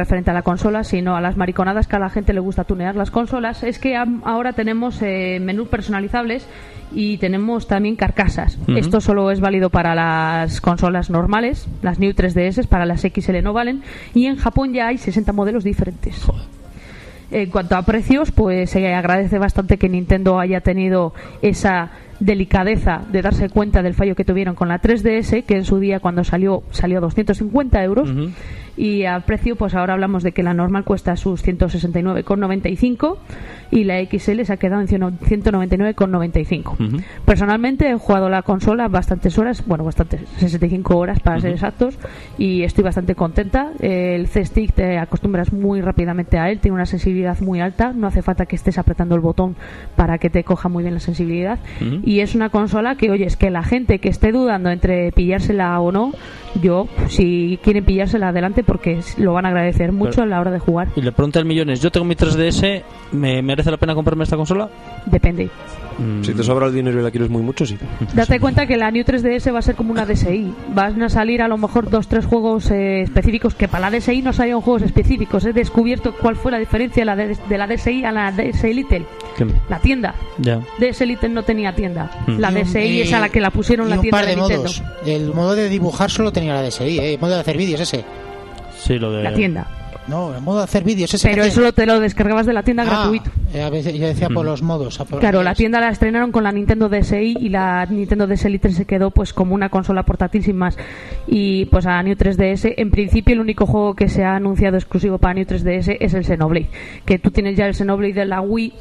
consolas, sino a las mariconadas que a la gente le gusta tunear las consolas, es que ahora tenemos eh, menús personalizables y tenemos también carcasas. Uh-huh. Esto solo es válido para las consolas normales, las New tres D S, para las X L no valen, y en Japón ya hay sesenta modelos diferentes. Joder. En cuanto a precios, pues se agradece bastante que Nintendo haya tenido esa delicadeza de darse cuenta del fallo que tuvieron con la tres D S, que en su día cuando salió salió a doscientos cincuenta euros. Uh-huh. Y a precio, pues ahora hablamos de que la normal cuesta sus ciento sesenta y nueve con noventa y cinco y la X L se ha quedado en ciento noventa y nueve con noventa y cinco. Uh-huh. Personalmente he jugado la consola bastantes horas, bueno, bastantes, sesenta y cinco horas para uh-huh. ser exactos, y estoy bastante contenta. El C-Stick te acostumbras muy rápidamente a él, tiene una sensibilidad muy alta, no hace falta que estés apretando el botón para que te coja muy bien la sensibilidad. Uh-huh. Y es una consola que, oye, es que la gente que esté dudando entre pillársela o no, yo, si quieren pillársela, adelante, porque lo van a agradecer mucho Pero, a la hora de jugar. Y le pregunta al Millones, yo tengo mi tres D S, ¿me merece la pena comprarme esta consola? Depende. Mm. Si te sobra el dinero y la quieres muy mucho, sí. Date cuenta que la New tres D S va a ser como una D S I. Van a salir a lo mejor dos, tres juegos eh, específicos, que para la D S I no salieron juegos específicos. He descubierto cuál fue la diferencia de la, de, de la D S I a la D S Lite. ¿Qué? La tienda. Ya. D S Lite no tenía tienda. Mm. La D S I y, es a la que la pusieron la tienda de, de Nintendo. Modos. El modo de dibujar solo tenía la D S I, ¿eh? El modo de hacer vídeos ese. Sí, lo de... La tienda. No, el modo de hacer vídeos ese. Pero eso te lo descargabas de la tienda ah, gratuito. A veces yo decía por mm. los modos. Por claro, los la tienda la estrenaron con la Nintendo D S I y la Nintendo D S Lite se quedó pues como una consola portátil sin más. Y pues a New tres D S, en principio el único juego que se ha anunciado exclusivo para New tres D S es el Xenoblade. Que tú tienes ya el Xenoblade de la Wii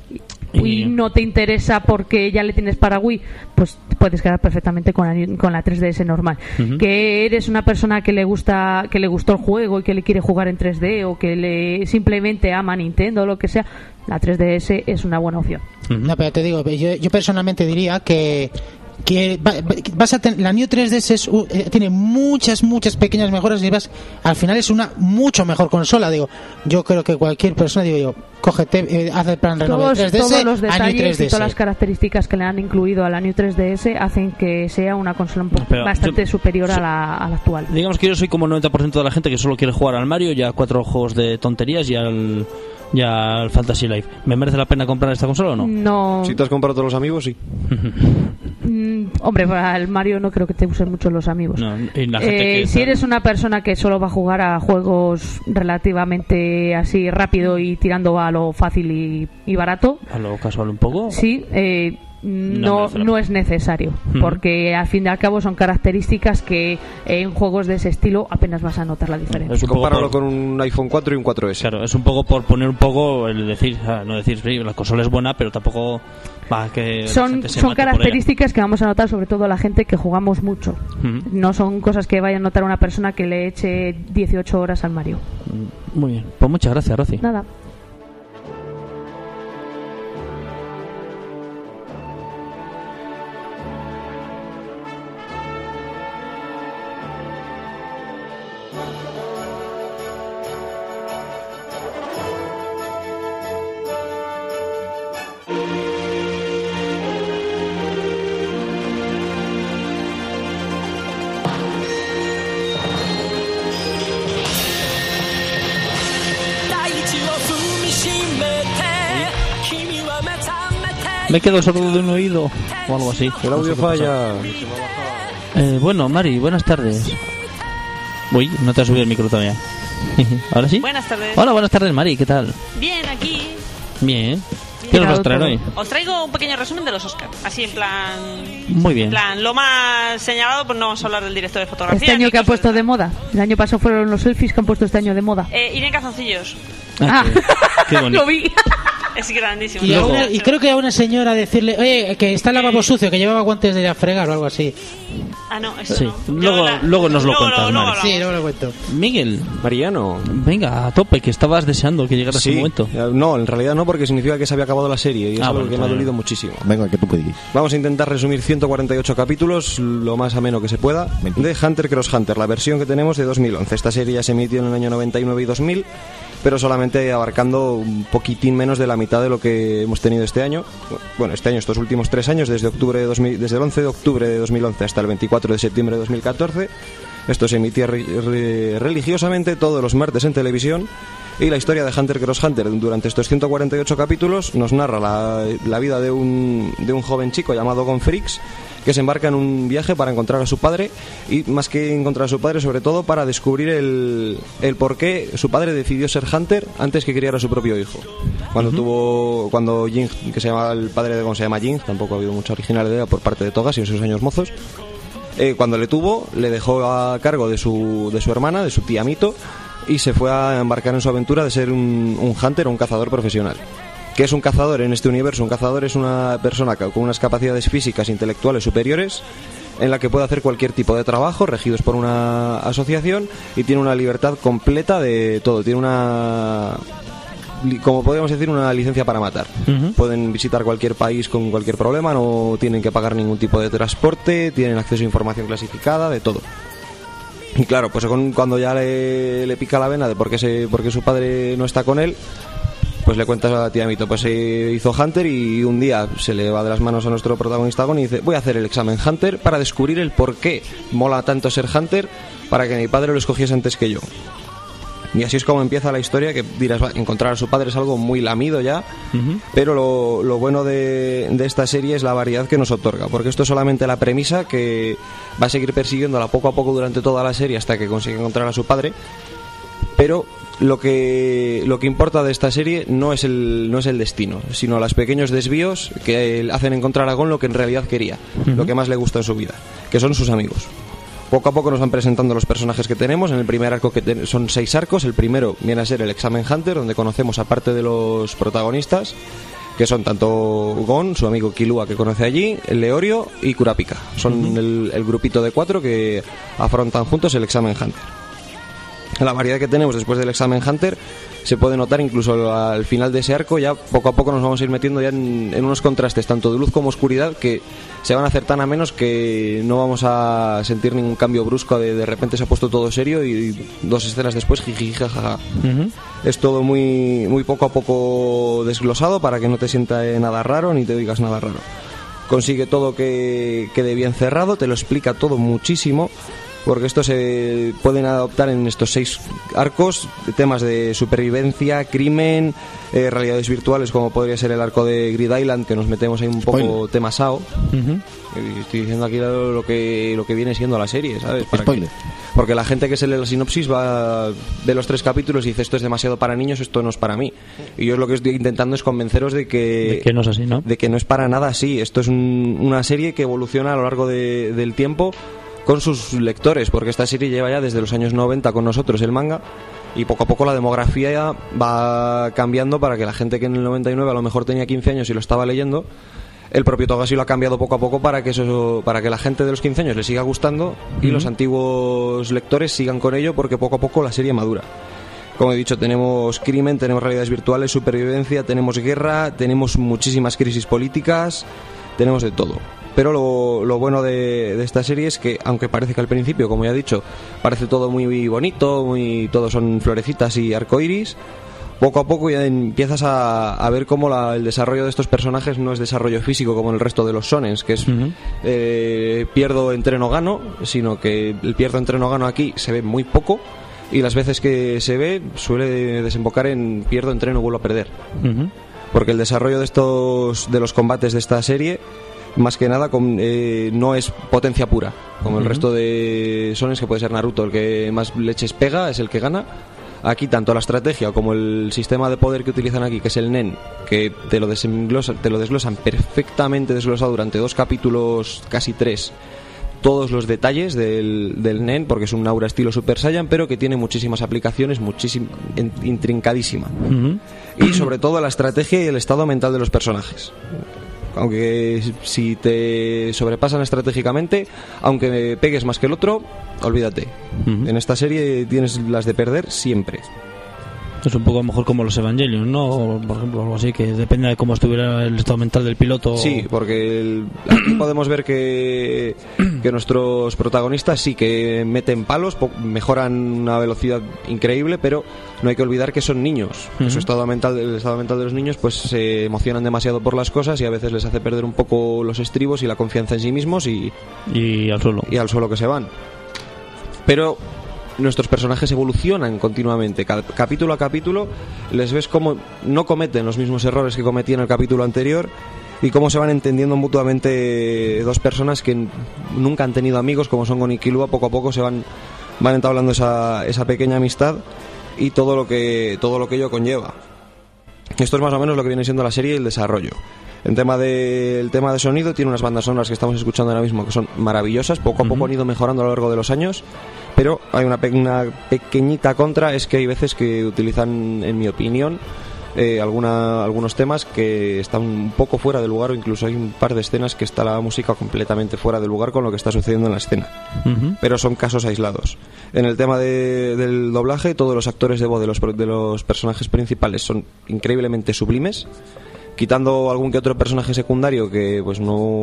y no te interesa porque ya le tienes para Wii, pues te puedes quedar perfectamente con la, con la tres D S normal. Uh-huh. Que eres una persona que le gusta, que le gustó el juego y que le quiere jugar en tres D, o que le simplemente ama Nintendo o lo que sea, la tres D S es una buena opción. Uh-huh. No, pero te digo, yo, yo personalmente diría que que vas a ten, la New tres D S es, uh, tiene muchas muchas pequeñas mejoras y vas, al final es una mucho mejor consola. Digo, yo creo que cualquier persona, digo yo, cógete, eh, haz el plan renove tres D S, todos los detalles a New tres D S. Y todas las características que le han incluido a la New tres D S hacen que sea una consola un poco, bastante yo, superior a la, a la actual. Digamos que yo soy como el noventa por ciento de la gente que solo quiere jugar al Mario y a cuatro juegos de tonterías y al ya al Fantasy Life. ¿Me merece la pena comprar esta consola o no? No. Si te has comprado todos los amigos, sí. mm, hombre, para el Mario no creo que te usen mucho los amigos. No, y la gente eh, que si eres una persona que solo va a jugar a juegos relativamente así rápido y tirando a lo fácil y, y barato, a lo casual un poco, sí, eh, no, no, no es necesario, uh-huh. porque al fin y al cabo son características que en juegos de ese estilo apenas vas a notar la diferencia. Es Compáralo por... con un iPhone cuatro y un cuatro ese. Claro, es un poco por poner un poco el decir, ah, no decir, sí, la consola es buena, pero tampoco va que son son características que vamos a notar sobre todo la gente que jugamos mucho. Uh-huh. No son cosas que vaya a notar una persona que le eche dieciocho horas al Mario. Muy bien, pues muchas gracias, Rosy. Nada. Me quedo sordo de un oído o algo así. El audio falla. Eh, bueno, Mari, buenas tardes. Uy, no te has subido el micro todavía. ¿Ahora sí? Buenas tardes. Hola, buenas tardes, Mari, ¿qué tal? Bien, aquí. Bien. ¿Qué nos vas a traer hoy? Os traigo un pequeño resumen de los Oscars. Así en plan... Muy bien. En plan, lo más señalado, pues no vamos a hablar del director de fotografía. Este año que ha puesto de moda. El año pasado fueron los selfies que han puesto este año de moda. Eh, Irene Calzoncillos. Ah, qué, qué bonito. Lo vi. Es grandísimo. Y, una, y creo que a una señora decirle, oye, que está el lavabo sucio, que llevaba guantes de ir a fregar o algo así. Ah, no, eso sí. no. Luego, la, luego nos lo luego, cuentas, luego, Mari. luego Sí, luego lo cuento. Miguel. Mariano. Venga, a tope, que estabas deseando que llegara sí. ese momento. No, en realidad no, porque significa que se había acabado la serie y es ah, algo bueno, que bueno. me ha dolido muchísimo. Venga, que tú puedes. Vamos a intentar resumir ciento cuarenta y ocho capítulos, lo más ameno que se pueda, de Hunter x Hunter, la versión que tenemos de dos mil once. Esta serie ya se emitió en el año noventa y nueve y dos mil, pero solamente abarcando un poquitín menos de la mitad de lo que hemos tenido este año. Bueno, este año, estos últimos tres años, desde octubre de dos mil, desde el once de octubre de dos mil once hasta el veinticuatro de septiembre de dos mil catorce. Esto se emitía re, re, religiosamente todos los martes en televisión Y la historia de Hunter x Hunter durante estos ciento cuarenta y ocho capítulos nos narra la, la vida de un, de un joven chico llamado Gon Freaks, que se embarca en un viaje para encontrar a su padre, y más que encontrar a su padre, sobre todo para descubrir el, el por qué su padre decidió ser Hunter antes que criar a su propio hijo. Cuando uh-huh. tuvo, cuando Jing, que se llama el padre de Gon se llama Jing, tampoco ha habido mucha originalidad por parte de Togashi en sus años mozos, eh, cuando le tuvo, le dejó a cargo de su, de su hermana, de su tía Mito, y se fue a embarcar en su aventura de ser un, un Hunter o un cazador profesional. ¿Qué es un cazador en este universo? Un cazador es una persona con unas capacidades físicas e intelectuales superiores, en la que puede hacer cualquier tipo de trabajo, regidos por una asociación, y tiene una libertad completa de todo. Tiene una, como podríamos decir, una licencia para matar. Uh-huh. Pueden visitar cualquier país con cualquier problema, no tienen que pagar ningún tipo de transporte, tienen acceso a información clasificada, de todo. Y claro, pues cuando ya le, le pica la vena de por qué, se, por qué su padre no está con él, pues le cuentas a la tía Mito, pues se hizo Hunter, y un día se le va de las manos a nuestro protagonista Gon y dice: voy a hacer el examen Hunter para descubrir el por qué mola tanto ser Hunter, para que mi padre lo escogiese antes que yo. Y así es como empieza la historia, que dirás, va, encontrar a su padre es algo muy lamido ya, uh-huh. pero lo, lo bueno de, de esta serie es la variedad que nos otorga, porque esto es solamente la premisa, que va a seguir persiguiéndola poco a poco durante toda la serie hasta que consiga encontrar a su padre, pero lo que lo que importa de esta serie no es el no es el destino, sino los pequeños desvíos que hacen encontrar a Gon lo que en realidad quería, uh-huh. lo que más le gusta en su vida, que son sus amigos. Poco a poco nos van presentando los personajes que tenemos. En el primer arco, que te- son seis arcos, el primero viene a ser el examen Hunter, donde conocemos, aparte de los protagonistas, que son tanto Gon, su amigo Killua que conoce allí, el Leorio y Kurapika. Son uh-huh. el, el grupito de cuatro que afrontan juntos el examen Hunter. La variedad que tenemos después del examen Hunter se puede notar incluso al final de ese arco. Ya poco a poco nos vamos a ir metiendo ya en, en unos contrastes tanto de luz como oscuridad que se van a hacer tan amenos que no vamos a sentir ningún cambio brusco de de repente se ha puesto todo serio y dos escenas después jiji jajaja. Uh-huh. Es todo muy muy poco a poco desglosado para que no te sienta nada raro ni te digas nada raro. Consigue todo que quede bien cerrado, te lo explica todo muchísimo, porque esto se pueden adoptar en estos seis arcos temas de supervivencia, crimen, eh, realidades virtuales, como podría ser el arco de Grid Island, que nos metemos ahí un poco Spoiler. tema S A O. Uh-huh. Estoy diciendo aquí lo, lo que lo que viene siendo la serie, ¿sabes? Para Spoiler. Que, porque la gente que se lee la sinopsis va de los tres capítulos y dice: esto es demasiado para niños, esto no es para mí. Y yo lo que estoy intentando es convenceros de que, de que no es así, ¿no? De que no es para nada así. Esto es un, una serie que evoluciona a lo largo de, del tiempo con sus lectores, porque esta serie lleva ya desde los años noventa con nosotros el manga, y poco a poco la demografía ya va cambiando para que la gente que en el noventa y nueve a lo mejor tenía quince años y lo estaba leyendo, el propio Togashi lo ha cambiado poco a poco para que eso, para que la gente de los quince años le siga gustando y uh-huh. los antiguos lectores sigan con ello, porque poco a poco la serie madura. Como he dicho, tenemos crimen, tenemos realidades virtuales, supervivencia, tenemos guerra, tenemos muchísimas crisis políticas, tenemos de todo. Pero lo, lo bueno de, de esta serie es que, aunque parece que al principio, como ya he dicho, parece todo muy bonito, muy todo son florecitas y arcoiris, poco a poco ya empiezas a, a ver cómo la, el desarrollo de estos personajes no es desarrollo físico como en el resto de los shonens, que es uh-huh. eh, pierdo, entreno, gano, sino que el pierdo, entreno, gano aquí se ve muy poco, y las veces que se ve suele desembocar en pierdo, entreno, vuelvo a perder. Uh-huh. Porque el desarrollo de estos de los combates de esta serie, más que nada, con, eh, no es potencia pura, como el uh-huh. resto de shonens, que puede ser Naruto, el que más leches pega es el que gana. Aquí tanto la estrategia como el sistema de poder que utilizan aquí, que es el Nen, que te lo desglosan, te lo desglosan perfectamente desglosado durante dos capítulos, casi tres, todos los detalles del, del Nen, porque es un aura estilo Super Saiyan, pero que tiene muchísimas aplicaciones, muchísima, intrincadísima. Uh-huh. Y sobre todo la estrategia y el estado mental de los personajes. Aunque si te sobrepasan estratégicamente, aunque pegues más que el otro, olvídate. Uh-huh. En esta serie tienes las de perder siempre. Es un poco mejor como los Evangelion, ¿no? O, por ejemplo, algo así, que depende de cómo estuviera el estado mental del piloto. Sí, porque el, aquí podemos ver que, que nuestros protagonistas sí que meten palos, po- mejoran una velocidad increíble, pero no hay que olvidar que son niños. Uh-huh. Su estado mental, el estado mental de los niños, pues se emocionan demasiado por las cosas y a veces les hace perder un poco los estribos y la confianza en sí mismos y, y al suelo. Y al suelo que se van. Pero nuestros personajes evolucionan continuamente. Cada capítulo a capítulo les ves cómo no cometen los mismos errores que cometían en el capítulo anterior y cómo se van entendiendo mutuamente dos personas que nunca han tenido amigos, como son Gon y Killua. Poco a poco se van, van entablando esa, esa pequeña amistad y todo lo que todo lo que ello conlleva. Esto es más o menos lo que viene siendo la serie y el desarrollo. En tema de, el tema de sonido, tiene unas bandas sonoras que estamos escuchando ahora mismo que son maravillosas. Poco a poco uh-huh. han ido mejorando a lo largo de los años, pero hay una, pe- una pequeñita contra, es que hay veces que utilizan, en mi opinión, eh, alguna, algunos temas que están un poco fuera de lugar, o incluso hay un par de escenas que está la música completamente fuera de lugar con lo que está sucediendo en la escena. Uh-huh. Pero son casos aislados. En el tema de, del doblaje, todos los actores de voz de los, de los personajes principales son increíblemente sublimes. Quitando algún que otro personaje secundario que pues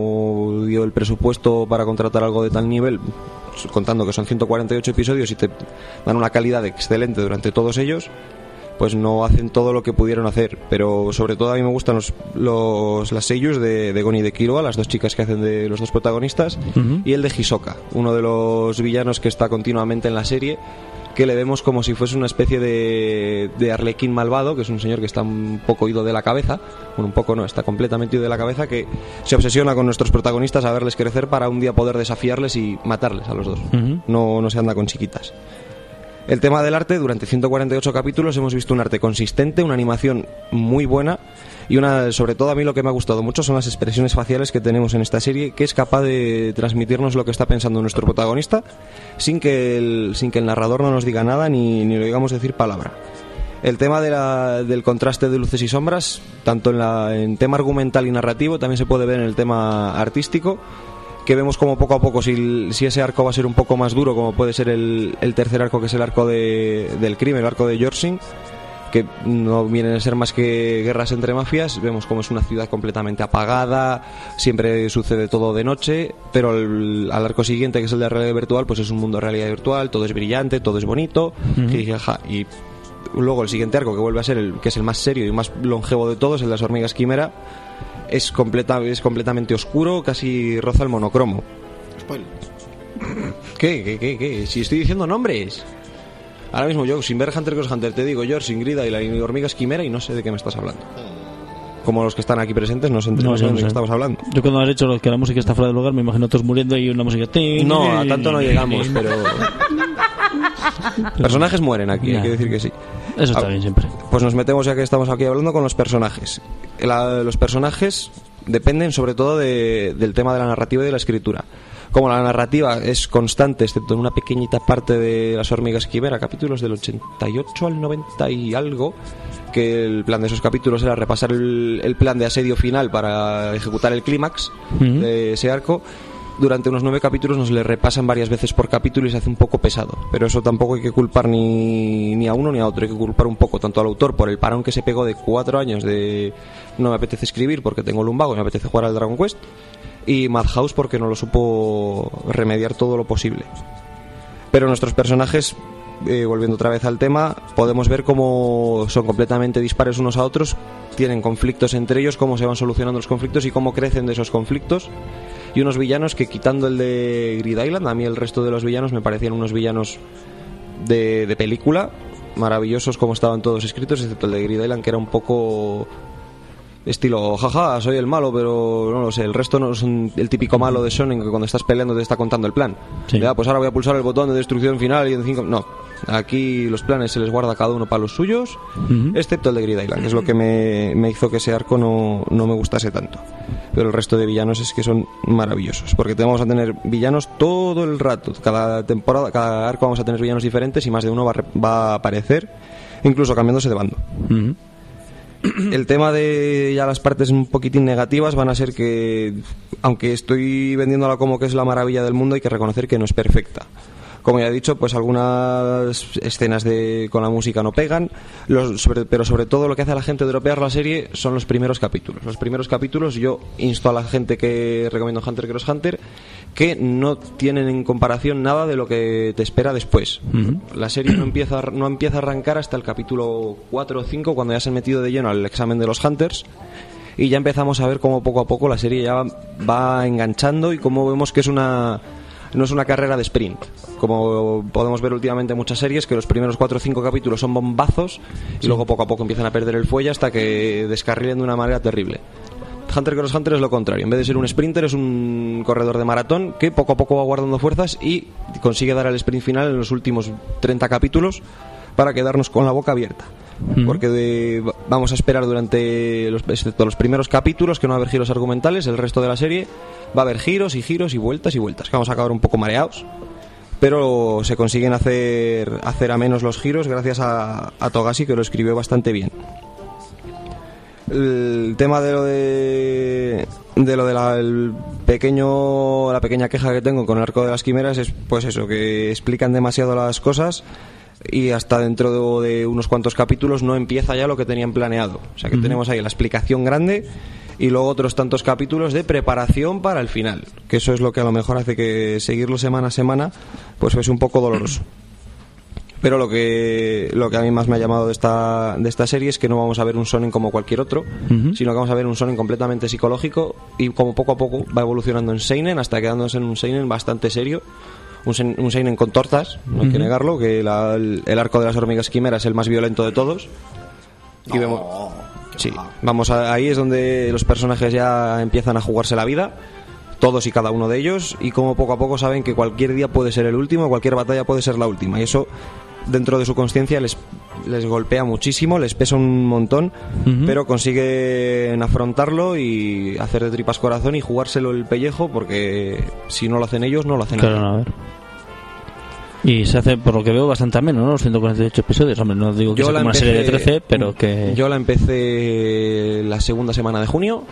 no dio el presupuesto para contratar algo de tal nivel, contando que son ciento cuarenta y ocho episodios y te dan una calidad excelente durante todos ellos, pues no hacen todo lo que pudieron hacer. Pero sobre todo a mí me gustan los, los las seiyus de, de Gon y de Killua, las dos chicas que hacen de los dos protagonistas, uh-huh. y el de Hisoka, uno de los villanos que está continuamente en la serie, que le vemos como si fuese una especie de, de arlequín malvado, que es un señor que está un poco ido de la cabeza, bueno, un poco no, está completamente ido de la cabeza, que se obsesiona con nuestros protagonistas a verles crecer para un día poder desafiarles y matarles a los dos. Uh-huh. No, no se anda con chiquitas. El tema del arte, durante ciento cuarenta y ocho capítulos hemos visto un arte consistente, una animación muy buena y una, sobre todo a mí lo que me ha gustado mucho son las expresiones faciales que tenemos en esta serie, que es capaz de transmitirnos lo que está pensando nuestro protagonista sin que el, sin que el narrador no nos diga nada ni, ni lo digamos decir palabra. El tema de la, del contraste de luces y sombras, tanto en, la, en tema argumental y narrativo, también se puede ver en el tema artístico, que vemos como poco a poco si, si ese arco va a ser un poco más duro, como puede ser el, el tercer arco, que es el arco de, del crimen, el arco de Yorsing, que no vienen a ser más que guerras entre mafias. Vemos como es una ciudad completamente apagada, siempre sucede todo de noche, pero al, al arco siguiente, que es el de realidad virtual, pues es un mundo de realidad virtual, todo es brillante, todo es bonito, uh-huh. y, jaja, y luego el siguiente arco, que vuelve a ser el que es el más serio y más longevo de todos, el de las hormigas quimera, es, completa, es completamente oscuro, casi roza el monocromo. Spoiler. ¿Qué? ¿Qué? ¿Qué? ¿Qué? Si estoy diciendo nombres. Ahora mismo yo, sin ver Hunter x Hunter, te digo George, Ingrida y la hormigas quimera y no sé de qué me estás hablando. Como los que están aquí presentes no sé no, no sé de qué estamos hablando. Yo cuando has dicho que la música está fuera de lugar me imagino todos muriendo y una música... No, a tanto no llegamos, pero... Personajes mueren aquí, nah. Hay que decir que sí. Eso está a, bien siempre. Pues nos metemos, ya que estamos aquí hablando, con los personajes. La, los personajes dependen sobre todo de, del tema de la narrativa y de la escritura. Como la narrativa es constante, excepto en una pequeñita parte de las hormigas quimera, capítulos del ochenta y ocho al noventa y algo, que el plan de esos capítulos era repasar el, el plan de asedio final para ejecutar el clímax uh-huh. de ese arco. Durante unos nueve capítulos nos le repasan varias veces por capítulo y se hace un poco pesado, pero eso tampoco hay que culpar ni, ni a uno ni a otro, hay que culpar un poco tanto al autor por el parón que se pegó de cuatro años de no me apetece escribir porque tengo lumbago y me apetece jugar al Dragon Quest, y Madhouse porque no lo supo remediar todo lo posible. Pero nuestros personajes, eh, volviendo otra vez al tema, podemos ver cómo son completamente dispares unos a otros, tienen conflictos entre ellos, cómo se van solucionando los conflictos y cómo crecen de esos conflictos. Y unos villanos que, quitando el de Grid Island, a mí el resto de los villanos me parecían unos villanos de, de película, maravillosos como estaban todos escritos, excepto el de Grid Island, que era un poco estilo, jaja, soy el malo, pero no lo sé, el resto no son el típico malo de Shonen que cuando estás peleando te está contando el plan. Sí. Ya, pues ahora voy a pulsar el botón de destrucción final y en cinco... No, aquí los planes se les guarda cada uno para los suyos, uh-huh. excepto el de Grid Island, que es lo que me, me hizo que ese arco no, no me gustase tanto. Pero el resto de villanos es que son maravillosos, porque vamos a tener villanos todo el rato, cada temporada, cada arco vamos a tener villanos diferentes y más de uno va a, va a aparecer, incluso cambiándose de bando. Uh-huh. El tema de ya las partes un poquitín negativas van a ser que, aunque estoy vendiéndola como que es la maravilla del mundo, hay que reconocer que no es perfecta. Como ya he dicho, pues algunas escenas de con la música no pegan, los, sobre, pero sobre todo lo que hace a la gente dropear la serie son los primeros capítulos. Los primeros capítulos yo insto a la gente que recomiendo Hunter x Hunter que no tienen en comparación nada de lo que te espera después. Uh-huh. La serie no empieza, no empieza a arrancar hasta el capítulo cuatro o cinco, cuando ya se han metido de lleno al examen de los Hunters, y ya empezamos a ver cómo poco a poco la serie ya va, va enganchando y cómo vemos que es una... no es una carrera de sprint, como podemos ver últimamente en muchas series, que los primeros cuatro o cinco capítulos son bombazos y luego poco a poco empiezan a perder el fuelle hasta que descarrilen de una manera terrible. Hunter x Hunter es lo contrario, en vez de ser un sprinter es un corredor de maratón que poco a poco va guardando fuerzas y consigue dar el sprint final en los últimos treinta capítulos para quedarnos con la boca abierta. Mm. Porque de, vamos a esperar durante los, excepto los primeros capítulos que no va a haber giros argumentales, el resto de la serie va a haber giros y giros y vueltas y vueltas, que vamos a acabar un poco mareados, pero se consiguen hacer, hacer a menos los giros gracias a, a Togashi, que lo escribió bastante bien. El tema de lo de de lo de la el pequeño la pequeña queja que tengo con el arco de las quimeras es pues eso, que explican demasiado las cosas y hasta dentro de, de unos cuantos capítulos no empieza ya lo que tenían planeado. O sea que uh-huh. tenemos ahí la explicación grande y luego otros tantos capítulos de preparación para el final, que eso es lo que a lo mejor hace que seguirlo semana a semana pues es un poco doloroso. Pero lo que lo que a mí más me ha llamado de esta de esta serie es que no vamos a ver un shonen como cualquier otro, uh-huh. sino que vamos a ver un shonen completamente psicológico y como poco a poco va evolucionando en seinen hasta quedándose en un seinen bastante serio, un seinen, un seinen con tortas, no hay uh-huh. que negarlo, que la, el, el arco de las hormigas quimera es el más violento de todos. Y no, vemos sí, vamos a, ahí es donde los personajes ya empiezan a jugarse la vida, todos y cada uno de ellos, y como poco a poco saben que cualquier día puede ser el último, cualquier batalla puede ser la última, y eso dentro de su conciencia les, les golpea muchísimo, les pesa un montón, uh-huh. pero consiguen afrontarlo y hacer de tripas corazón y jugárselo el pellejo, porque si no lo hacen ellos, no lo hacen claro, nadie. A ver. Y se hace, por lo que veo, bastante ameno, ¿no? Los ciento cuarenta y ocho episodios. Hombre, no digo que yo sea como empecé, una serie de trece, pero que... Yo la empecé la segunda semana de junio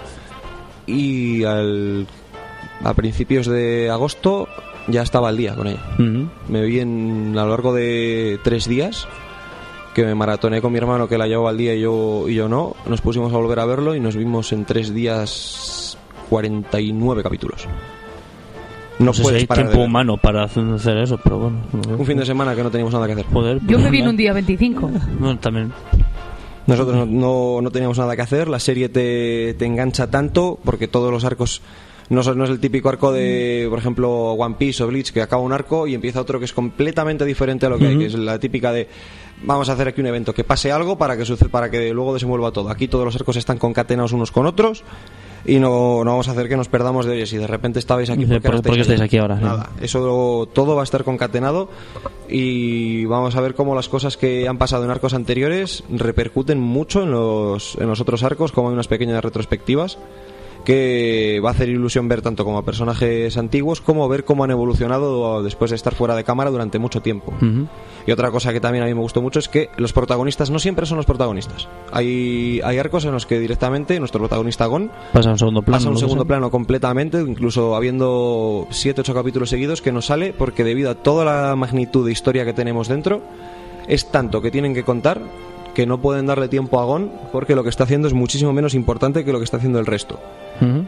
y al, a principios de agosto ya estaba al día con ella. Uh-huh. Me vi en, a lo largo de tres días, que me maratoné con mi hermano, que la llevaba al día y yo, y yo no. Nos pusimos a volver a verlo y nos vimos en tres días cuarenta y nueve capítulos. No, no sé puedes si hay parar tiempo humano para hacer eso, pero bueno. Un fin de semana que no teníamos nada que hacer. Joder, yo me vi en un día veinticinco. Bueno, también. Nosotros no, no, no teníamos nada que hacer. La serie te, te engancha tanto porque todos los arcos... No, no es el típico arco de, por ejemplo, One Piece o Bleach, que acaba un arco y empieza otro que es completamente diferente a lo que uh-huh. hay, que es la típica de vamos a hacer aquí un evento, que pase algo para que suceda, para que luego desenvuelva todo. Aquí todos los arcos están concatenados unos con otros y no, no vamos a hacer que nos perdamos de, oye, si de repente estabais aquí, ¿por qué, ¿por, ¿por qué estáis aquí ahora? Nada, ¿sí? Eso todo va a estar concatenado y vamos a ver cómo las cosas que han pasado en arcos anteriores repercuten mucho en los, en los otros arcos, como hay unas pequeñas retrospectivas que va a hacer ilusión ver tanto como a personajes antiguos como ver cómo han evolucionado después de estar fuera de cámara durante mucho tiempo. Uh-huh. Y otra cosa que también a mí me gustó mucho es que los protagonistas no siempre son los protagonistas. Hay, hay arcos en los que directamente nuestro protagonista Gon pasa a un segundo plano, pasa a un segundo plano completamente, incluso habiendo siete ocho capítulos seguidos que no sale, porque debido a toda la magnitud de historia que tenemos dentro, es tanto que tienen que contar que no pueden darle tiempo a Gon, porque lo que está haciendo es muchísimo menos importante que lo que está haciendo el resto. Uh-huh.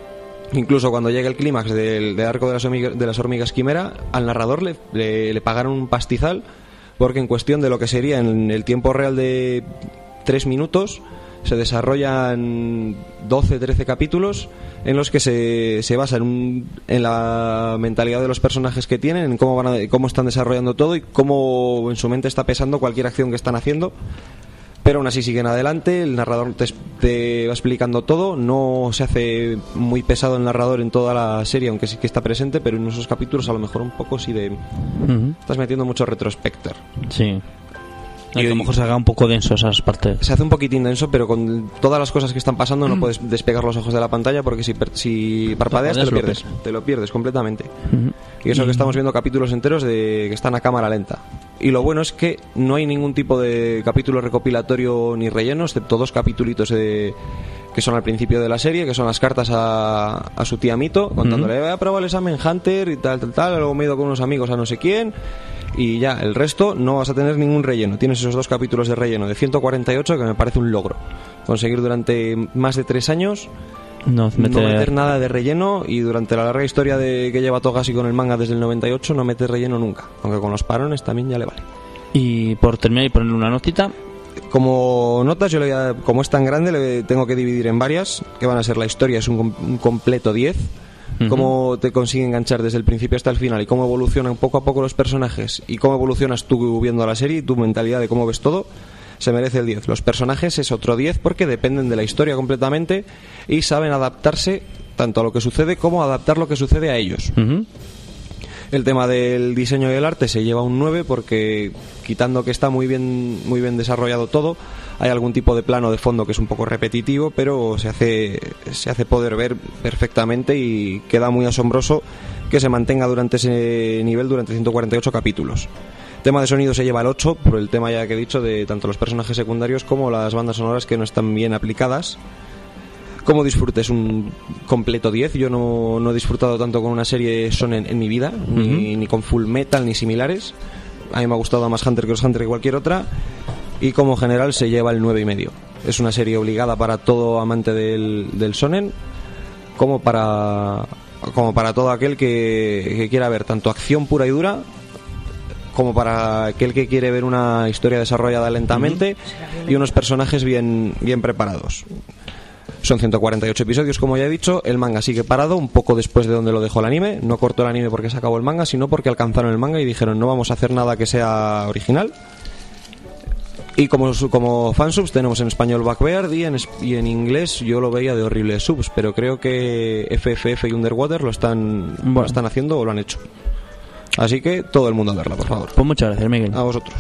Incluso cuando llega el clímax del, del arco de las, hormigas, de las hormigas quimera, al narrador le, le, le pagaron un pastizal, porque en cuestión de lo que sería en el tiempo real de tres minutos se desarrollan doce trece capítulos en los que se, se basa en, un, en la mentalidad de los personajes que tienen, en cómo, van a, cómo están desarrollando todo y cómo en su mente está pesando cualquier acción que están haciendo. Pero aún así siguen adelante, el narrador te, te va explicando todo, no se hace muy pesado el narrador en toda la serie, aunque sí que está presente, pero en esos capítulos a lo mejor un poco sí de... Uh-huh. Estás metiendo mucho retrospector. Sí. Y a lo mejor se haga un poco denso esas partes. Se hace un poquitín denso, pero con todas las cosas que están pasando no puedes despegar los ojos de la pantalla, porque si, per- si parpadeas te lo pierdes, te lo pierdes completamente. Uh-huh. Y eso y... que estamos viendo capítulos enteros de que están a cámara lenta. Y lo bueno es que no hay ningún tipo de capítulo recopilatorio ni relleno, excepto dos capitulitos de... que son al principio de la serie, que son las cartas a, a su tía Mito, contándole, uh-huh. voy a probar el examen Hunter y tal, tal, tal, luego me he ido con unos amigos a no sé quién, y ya, el resto no vas a tener ningún relleno. Tienes esos dos capítulos de relleno de ciento cuarenta y ocho, que me parece un logro. Conseguir durante más de tres años no meter, no meter nada de relleno, y durante la larga historia de que lleva Togashi con el manga desde el noventa y ocho no mete relleno nunca, aunque con los parones también ya le vale. Y por terminar y ponerle una notita, como notas, yo le voy a, como es tan grande, le tengo que dividir en varias, que van a ser: la historia es un, un completo diez, Ujú. cómo te consigue enganchar desde el principio hasta el final y cómo evolucionan poco a poco los personajes y cómo evolucionas tú viendo la serie y tu mentalidad de cómo ves todo, se merece el diez. Los personajes es otro diez porque dependen de la historia completamente y saben adaptarse tanto a lo que sucede como adaptar lo que sucede a ellos. Ujú. El tema del diseño y el arte se lleva un nueve porque, quitando que está muy bien muy bien desarrollado todo, hay algún tipo de plano de fondo que es un poco repetitivo, pero se hace se hace poder ver perfectamente y queda muy asombroso que se mantenga durante ese nivel durante ciento cuarenta y ocho capítulos. El tema de sonido se lleva el ocho por el tema ya que he dicho de tanto los personajes secundarios como las bandas sonoras que no están bien aplicadas. Como disfrute es un completo diez. Yo no, no he disfrutado tanto con una serie shonen en mi vida, uh-huh. ni, ni con Full Metal ni similares. A mí me ha gustado más Hunter que los Hunter que cualquier otra. Y como general se lleva el nueve y medio. Es una serie obligada para todo amante del, del shonen, como para como para todo aquel que, que quiera ver tanto acción pura y dura, como para aquel que quiere ver una historia desarrollada lentamente uh-huh. y unos personajes bien, bien preparados. Son ciento cuarenta y ocho episodios, como ya he dicho. El manga sigue parado un poco después de donde lo dejó el anime. No cortó el anime porque se acabó el manga, sino porque alcanzaron el manga y dijeron no vamos a hacer nada que sea original. Y como, como fansubs tenemos en español Backbeard y en, y en inglés yo lo veía de horribles subs, pero creo que F F F y Underwater lo están, bueno. lo están haciendo o lo han hecho. Así que todo el mundo a verla, por favor. Pues muchas gracias, Miguel. A vosotros.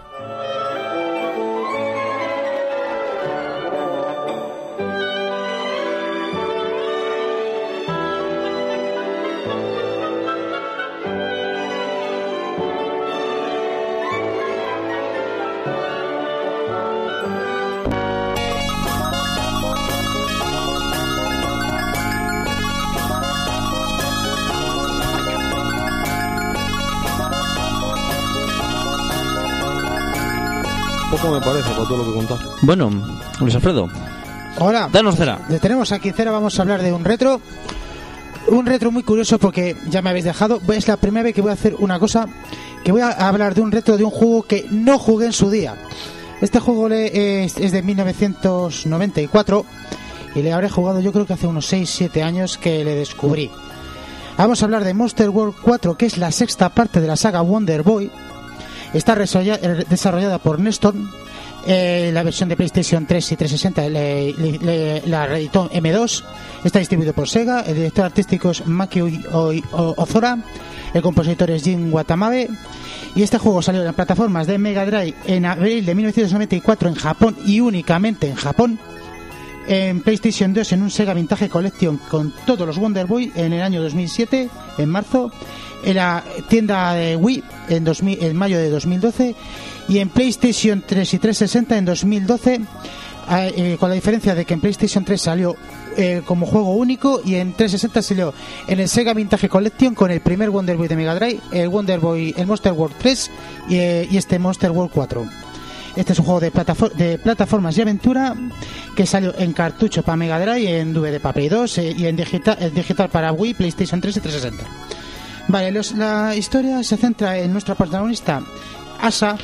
Poco me parece por todo lo que contar. Bueno, Luis Alfredo. Hola. Danos cera. Le tenemos aquí cera, vamos a hablar de un retro. Un retro muy curioso porque ya me habéis dejado. Es la primera vez que voy a hacer una cosa, que voy a hablar de un retro de un juego que no jugué en su día. Este juego le, es, es de mil novecientos noventa y cuatro y le habré jugado yo creo que hace unos seis siete años que le descubrí. Vamos a hablar de Monster World cuatro, que es la sexta parte de la saga Wonder Boy. Está desarrollada por Neston. Eh, la versión de PlayStation tres y trescientos sesenta le, le, le, la reeditó eme dos. Está distribuido por Sega. El director artístico es Maki Ozora. El compositor es Jin Watanabe. Y este juego salió en las plataformas de Mega Drive en abril de mil novecientos noventa y cuatro en Japón y únicamente en Japón. En PlayStation dos en un Sega Vintage Collection con todos los Wonder Boy en el año dos mil siete, en marzo. En la tienda de Wii en, dos mil, en mayo de dos mil doce y en PlayStation tres y trescientos sesenta en dos mil doce, eh, con la diferencia de que en PlayStation tres salió eh, como juego único y en trescientos sesenta salió en el Sega Vintage Collection con el primer Wonder Boy de Mega Drive, el Wonder Boy, el Monster World tres y, eh, y este Monster World cuatro. Este es un juego de, platafor- de plataformas y aventura que salió en cartucho para Mega Drive, en D V D para Play dos eh, y en digital, en digital para Wii, PlayStation tres y trescientos sesenta. Vale, los, la historia se centra en nuestra protagonista Asa,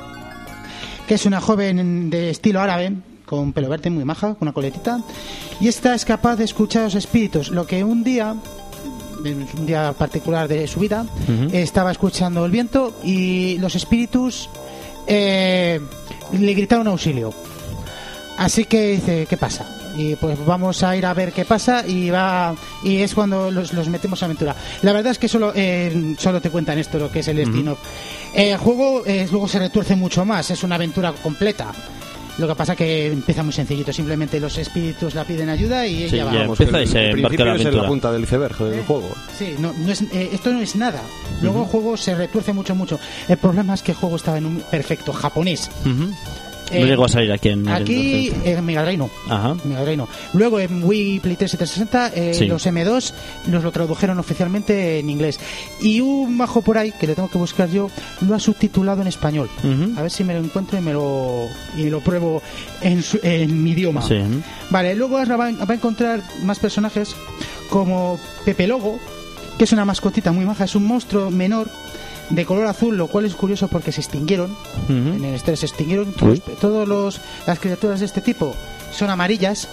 que es una joven de estilo árabe, con pelo verde muy maja, con una coletita, y esta es capaz de escuchar los espíritus, lo que un día, en un día particular de su vida, uh-huh. estaba escuchando el viento y los espíritus eh, le gritaron auxilio. Así que dice, ¿qué pasa? Y pues vamos a ir a ver qué pasa y va y es cuando los, los metemos a aventura. La verdad es que solo eh, solo te cuentan esto, lo que es el destino. Uh-huh. El juego eh, luego se retuerce mucho más, es una aventura completa. Lo que pasa que empieza muy sencillito, simplemente los espíritus la piden ayuda y sí, ella va. Vamos, empieza y se embarca la aventura. Es la punta del iceberg del ¿Eh? juego. Sí, no, no es, eh, esto no es nada. Luego uh-huh. el juego se retuerce mucho, mucho. El problema es que el juego estaba en un perfecto japonés. Uh-huh. No eh, llegó a salir aquí en aquí en Mega Drive no. Ajá. Mega Drive no. Luego en Wii, Play tres y trescientos sesenta eh, sí. los eme dos nos lo tradujeron oficialmente en inglés y un majo por ahí que le tengo que buscar yo lo ha subtitulado en español. Uh-huh. A ver si me lo encuentro y me lo y lo pruebo en, su, en mi idioma. Sí. Vale, luego va, va a encontrar más personajes como Pepe Logo, que es una mascotita muy maja, es un monstruo menor de color azul, lo cual es curioso porque se extinguieron. Uh-huh. En el estrés se extinguieron todos, uh-huh. todos los las criaturas de este tipo son amarillas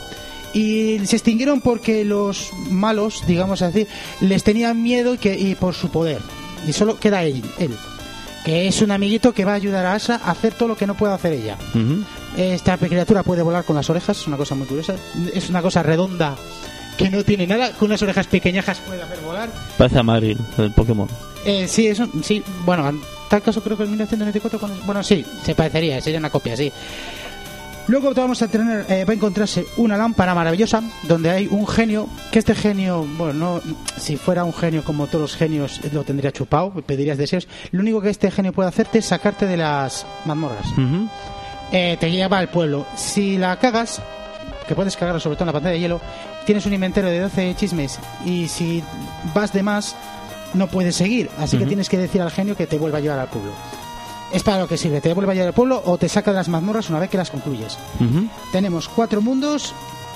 y se extinguieron porque los malos, digamos así, les tenían miedo y, que, y por su poder. Y solo queda él, él, que es un amiguito que va a ayudar a Asa a hacer todo lo que no puede hacer ella. Ujú. Esta criatura puede volar con las orejas, es una cosa muy curiosa. Es una cosa redonda que no tiene nada, con unas orejas pequeñajas puede hacer volar. Parece a Magril, el Pokémon. Eh, sí, eso, sí, bueno, en tal caso creo que en mil novecientos noventa y cuatro, cuando, bueno, sí, se parecería, sería una copia, sí. Luego vamos a tener, eh, va a encontrarse una lámpara maravillosa donde hay un genio, que este genio, bueno, no, si fuera un genio como todos los genios lo tendría chupado, pedirías deseos. Lo único que este genio puede hacerte es sacarte de las mazmorras. Ujú. Eh, te lleva al pueblo. Si la cagas, que puedes cagarlo sobre todo en la pantalla de hielo, tienes un inventario de doce chismes y si vas de más no puedes seguir, así Ujú. que tienes que decir al genio que te vuelva a llevar al pueblo. Es para lo que sirve, te vuelve a llevar al pueblo o te saca de las mazmorras una vez que las concluyes. Ujú. Tenemos cuatro mundos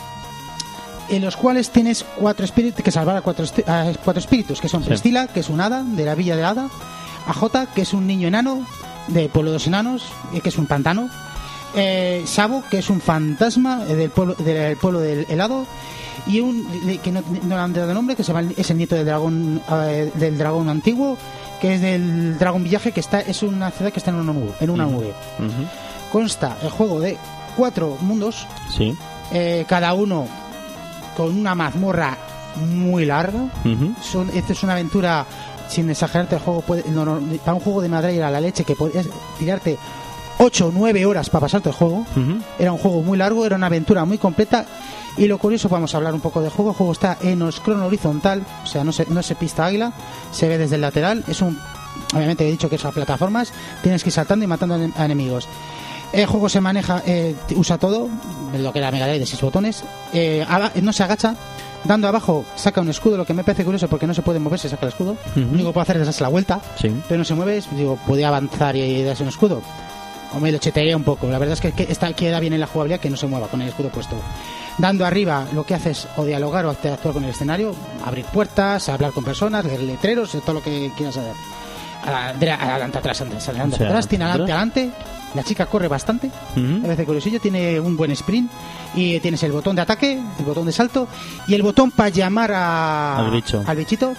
en los cuales tienes cuatro espíritus que salvar a cuatro, esti- a cuatro espíritus, que son Sí. Prestila, que es un hada de la Villa de Hada, a Jota, que es un niño enano de Pueblo de los Enanos, eh, que es un pantano, eh, Sabo, que es un fantasma eh, del pueblo del pueblo del helado, y un le- que no, no le han dado nombre, que se llama- es el nieto del dragón eh, del dragón antiguo, que es del dragón villaje, que está es una ciudad que está en una nube, en una nube. Ujú. Consta el juego de cuatro mundos, Sí. eh, cada uno con una mazmorra muy larga. Ujú. Son, esta es una aventura, sin exagerarte, el juego puede, no, no, para un juego de madre era la leche, que podías tirarte ocho o nueve horas para pasarte el juego. Ujú. Era un juego muy largo, era una aventura muy completa. Y lo curioso, vamos a hablar un poco del juego. El juego está en crono horizontal, o sea, no se, no se pista águila, se ve desde el lateral. Es un, obviamente he dicho que es a plataformas, tienes que ir saltando y matando a enemigos. El juego se maneja, eh, usa todo, lo que era Mega Drive de seis botones, eh, aba- no se agacha, dando abajo saca un escudo, lo que me parece curioso porque no se puede moverse, saca el escudo. Ujú. Lo único que puede hacer es darse la vuelta, Sí. pero no se mueve, es- digo, podía avanzar y darse un escudo. O me lo chetearía un poco, la verdad es que, que está, queda bien en la jugabilidad que no se mueva con el escudo puesto. Dando arriba, lo que haces o dialogar o interactuar con el escenario, abrir puertas, hablar con personas, leer letreros, todo lo que quieras hacer. Adelante, adelante, atrás, adelante, adelante, O sea, atrás, tiene adelante, atrás. adelante. La chica corre bastante, Ujú. a veces curiosillo, tiene un buen sprint y tienes el botón de ataque, el botón de salto y el botón para llamar a, Al bicho. al bichito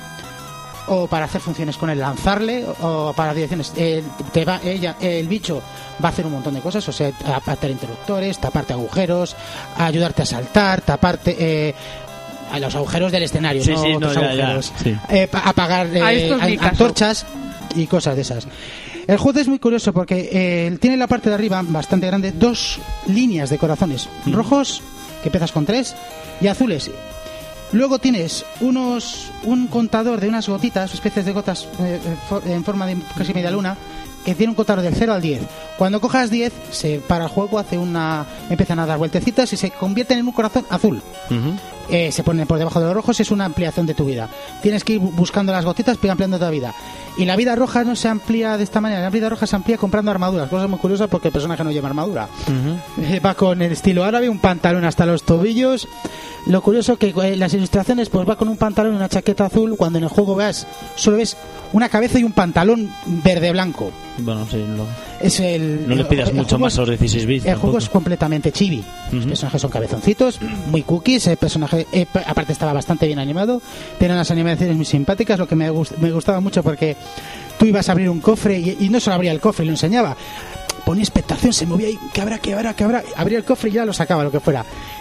o para hacer funciones con él, lanzarle o para direcciones. Eh, te va, ella, el bicho va a hacer un montón de cosas, o sea, apatar interruptores, taparte agujeros, ayudarte a saltar, taparte eh, a los agujeros del escenario, Sí, no sí, no, otros ya, ya, agujeros. sí. Eh, pa- apagar eh, Ah, esto es mi an- caso. antorchas y cosas de esas. El juego es muy curioso porque eh, tiene en la parte de arriba, bastante grande, dos líneas de corazones rojos, que empiezas con tres, y azules. Luego tienes unos un contador de unas gotitas, especies de gotas eh, eh, for- en forma de casi media luna, que tiene un contador del cero al diez. Cuando cojas diez, se para el juego, hace una empiezan a dar vueltecitas y se convierten en un corazón azul. Ujú. Eh, se pone por debajo de los rojos, es una ampliación de tu vida. Tienes que ir bu- buscando las gotitas para ir ampliando tu vida. Y la vida roja no se amplía de esta manera, la vida roja se amplía comprando armaduras, cosa muy curiosa porque el personaje no lleva armadura. Ujú. Eh, va con el estilo árabe, un pantalón hasta los tobillos. Lo curioso que eh, las ilustraciones, pues va con un pantalón y una chaqueta azul, cuando en el juego veas, solo ves una cabeza y un pantalón verde-blanco. Bueno, sí, no, Es el, no le pidas el mucho juego más es- a los dieciséis bits. El juego es tampoco. completamente chibi. Los Ujú. personajes son cabezoncitos, muy cookies. El personaje, eh, pa- aparte, estaba bastante bien animado. Tiene unas animaciones muy simpáticas, lo que me, gust- me gustaba mucho porque tú ibas a abrir un cofre y, y no solo abría el cofre y lo enseñaba. Ponía expectación, se movía y que habrá, que habrá, que habrá. Abría el cofre y ya lo sacaba, lo que fuera.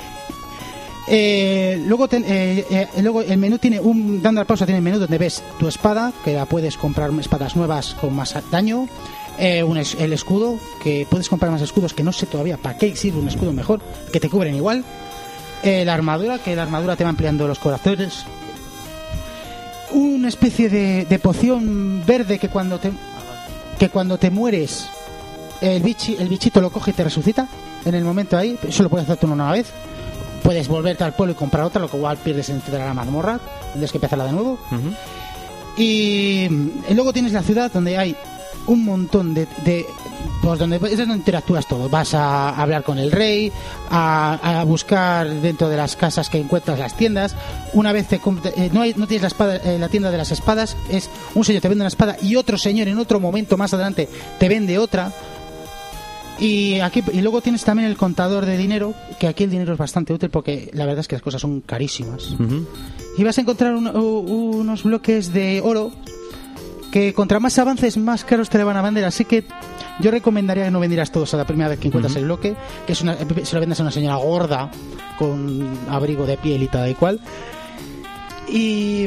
Eh, luego, ten- eh, eh, luego el menú tiene un dando al pausa tiene el menú donde ves tu espada, que la puedes comprar espadas nuevas con más daño, eh, un es- el escudo, que puedes comprar más escudos, que no sé todavía para qué sirve un escudo mejor, que te cubren igual, eh, la armadura, que la armadura te va ampliando los corazones, una especie de, de poción verde que cuando te que cuando te mueres el bichi, el bichito lo coge y te resucita en el momento ahí, solo puedes hacerte una vez. Puedes volverte al pueblo y comprar otra, lo que igual pierdes en la mazmorra, tendrás que empezarla de nuevo. Ujú. Y, y luego tienes la ciudad donde hay un montón de, de pues donde es donde interactúas todo. Vas a hablar con el rey, a, a buscar dentro de las casas que encuentras las tiendas. Una vez te comp- eh, no hay, no tienes la espada, eh, la tienda de las espadas, es un señor te vende una espada y otro señor en otro momento más adelante te vende otra. Y aquí y luego tienes también el contador de dinero, que aquí el dinero es bastante útil porque la verdad es que las cosas son carísimas. Uh-huh. Y vas a encontrar un, u, unos bloques de oro que contra más avances más caros te le van a vender, así que yo recomendaría que no vendieras todos a la primera vez que encuentras uh-huh. el bloque, que es una, se lo vendes a una señora gorda con abrigo de piel y tal y cual. Y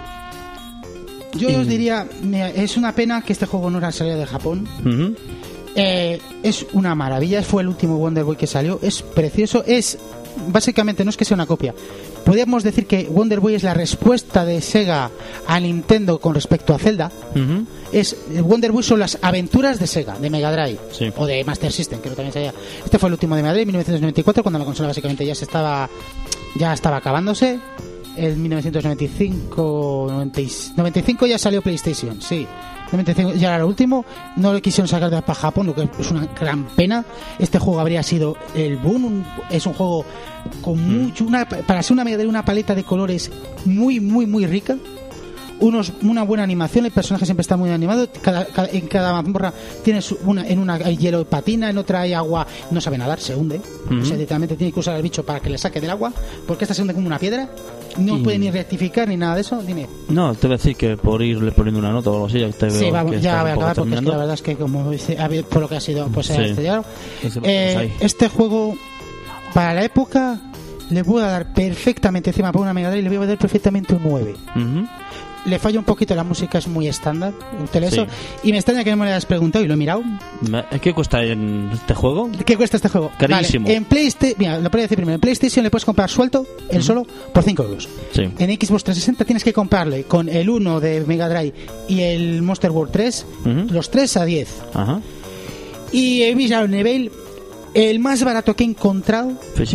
yo y... os diría, mira, es una pena que este juego no era salido de Japón. Uh-huh. Eh, es una maravilla, fue el último Wonder Boy que salió, es precioso, es básicamente no es que sea una copia. Podríamos decir que Wonder Boy es la respuesta de Sega a Nintendo con respecto a Zelda. Uh-huh. Es Wonder Boy son las aventuras de Sega, de Mega Drive, sí. o de Master System, creo que también salía. Este fue el último de Mega Drive en mil novecientos noventa y cuatro, cuando la consola básicamente ya se estaba ya estaba acabándose. En mil novecientos noventa y cinco noventa y cinco ya salió PlayStation, sí. noventa y cinco ya era lo último, no lo quisieron sacar de para Japón, lo que es una gran pena. Este juego habría sido el boom, un, es un juego con mucho, una, para ser una Mega Drive, una paleta de colores muy, muy, muy rica. Unos, una buena animación, el personaje siempre está muy animado, cada, cada, en cada mazmorra tienes una, en una hay hielo y patina, en otra hay agua, no sabe nadar, se hunde. Uh-huh. O sea, literalmente tiene que usar al bicho para que le saque del agua, porque esta se hunde como una piedra, no y... puede ni rectificar ni nada de eso. Dime. No, te voy a decir que por irle poniendo una nota o algo así, ya te veo. Sí, vamos, que ya voy a acabar porque es que la verdad es que como dice, por lo que ha sido, pues se ha estrellado. Eh, este juego, para la época, le voy a dar perfectamente, encima por una Mega Drive, le voy a dar perfectamente un nueve. Uh-huh. Le falla un poquito, la música es muy estándar, sí. Y me extraña que no me lo hayas preguntado y lo he mirado. ¿Qué cuesta en este juego? ¿Qué cuesta este juego? Carísimo. Vale, en PlayStation, mira, lo podría decir primero, en PlayStation le puedes comprar suelto, el uh-huh. solo, por cinco euros. Sí. En Xbox trescientos sesenta tienes que comprarle con el uno de Mega Drive y el Monster World tres, uh-huh. los tres a diez. Ajá. Y he mirado en eBay. El más barato que he encontrado,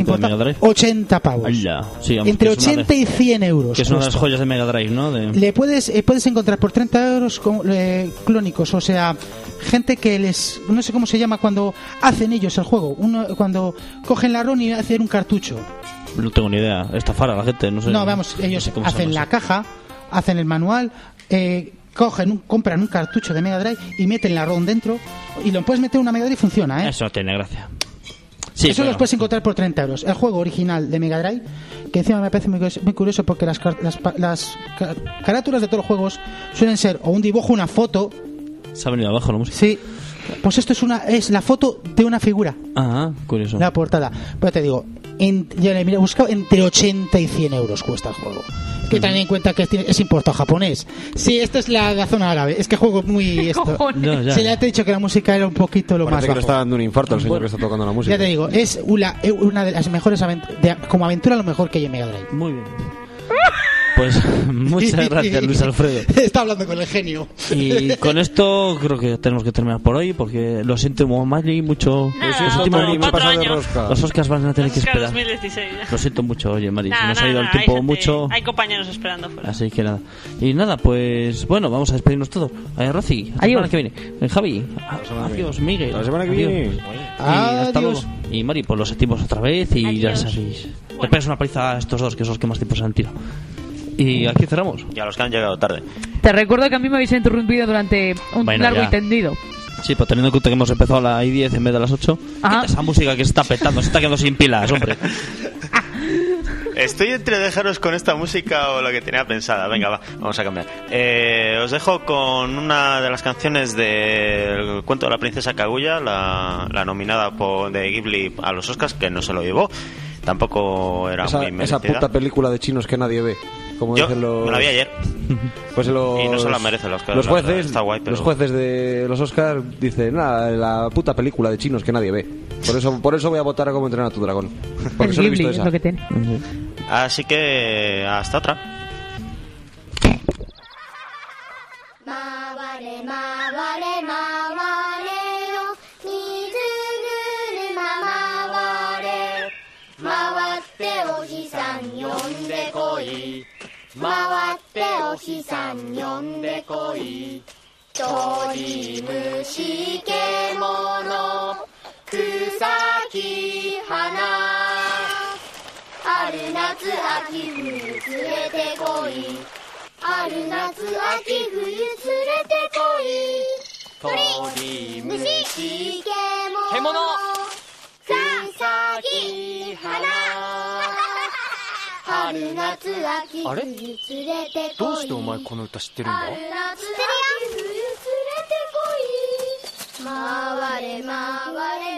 ochenta pavos. Sí, vamos, entre ochenta y cien euros. Que son las joyas de Mega Drive, ¿no? De... Le puedes eh, puedes encontrar por treinta euros con, eh, clónicos, o sea, gente que les... No sé cómo se llama cuando hacen ellos el juego. Uno, cuando cogen la ROM y hacen un cartucho. No tengo ni idea. Estafar a la gente, no sé. No, vamos, ellos no sé hacen la caja, hacen el manual... Eh, cogen un, compran un cartucho de Mega Drive y meten la ROM dentro y lo puedes meter en una Mega Drive y funciona, ¿eh? Eso no tiene gracia. Sí, eso bueno. Los puedes encontrar por treinta euros. El juego original de Mega Drive, que encima me parece muy, muy curioso porque las, las, las carátulas de todos los juegos suelen ser o un dibujo, una foto. Se ha venido abajo la música. Sí. Pues esto es una es la foto de una figura. Ah, curioso. La portada. Pero te digo, en, yo le he buscado entre ochenta y cien euros cuesta el juego. Es que uh-huh. ten en cuenta que es importado japonés. Sí, esta es la, la zona árabe. Es que juego muy esto. No, ya. Se le ha dicho que la música era un poquito lo Parece más que bajo. le está dando un infarto al señor bueno, que está tocando la música. Ya te digo, es una, una de las mejores aventuras, de, como aventura lo mejor que hay en Mega Drive. Muy bien. Pues muchas gracias, Luis Alfredo. Está hablando con el genio. Y con esto creo que tenemos que terminar por hoy, porque lo siento, Mali, mucho. Nah, los últimos no, minutos, de rosca. Los Oscars van a tener los que esperar. dos mil dieciséis, lo siento mucho, oye, Mari, nah, se nos nah, ha ido nah, el tiempo hay gente, mucho. Hay compañeros esperando fuera. Así que nada. Y nada, pues bueno, vamos a despedirnos todo. Eh, Rosy, la semana que viene. Eh, Javi, adiós, Miguel. La semana que viene. Y hasta luego. Y Mari, pues lo sentimos otra vez y adiós. Ya sabéis. Bueno. Le pegas una paliza a estos dos, que son los que más tiempo se han tirado. Y aquí cerramos. Y a los que han llegado tarde. Te recuerdo que a mí me habéis interrumpido durante un bueno, largo ya. y tendido. Sí, pues teniendo en cuenta que hemos empezado a las diez en vez de a las ocho. Quita esa música que se está petando, se está quedando sin pilas, hombre. Estoy entre dejaros con esta música o lo que tenía pensada. Venga, va, vamos a cambiar. Eh, os dejo con una de las canciones del cuento de la princesa Kaguya, la, la nominada por, de Ghibli a los Oscars, que no se lo llevó. Tampoco era esa, muy merecida. Esa puta película de chinos que nadie ve. Como Yo dicen los... me la vi ayer. Pues los, y no se la merece los, los jueces, está guay, pero... los jueces de los Oscars dicen, nada, la puta película de chinos que nadie ve. Por eso, por eso voy a votar a Cómo entrenar a tu dragón. Porque solo he visto esa. Es lo que tiene. Así que hasta otra. Kemono 夏秋冬連れてこい。 どうしてお前この歌知ってるんだ？ 春夏秋冬連れてこい。回れ回れ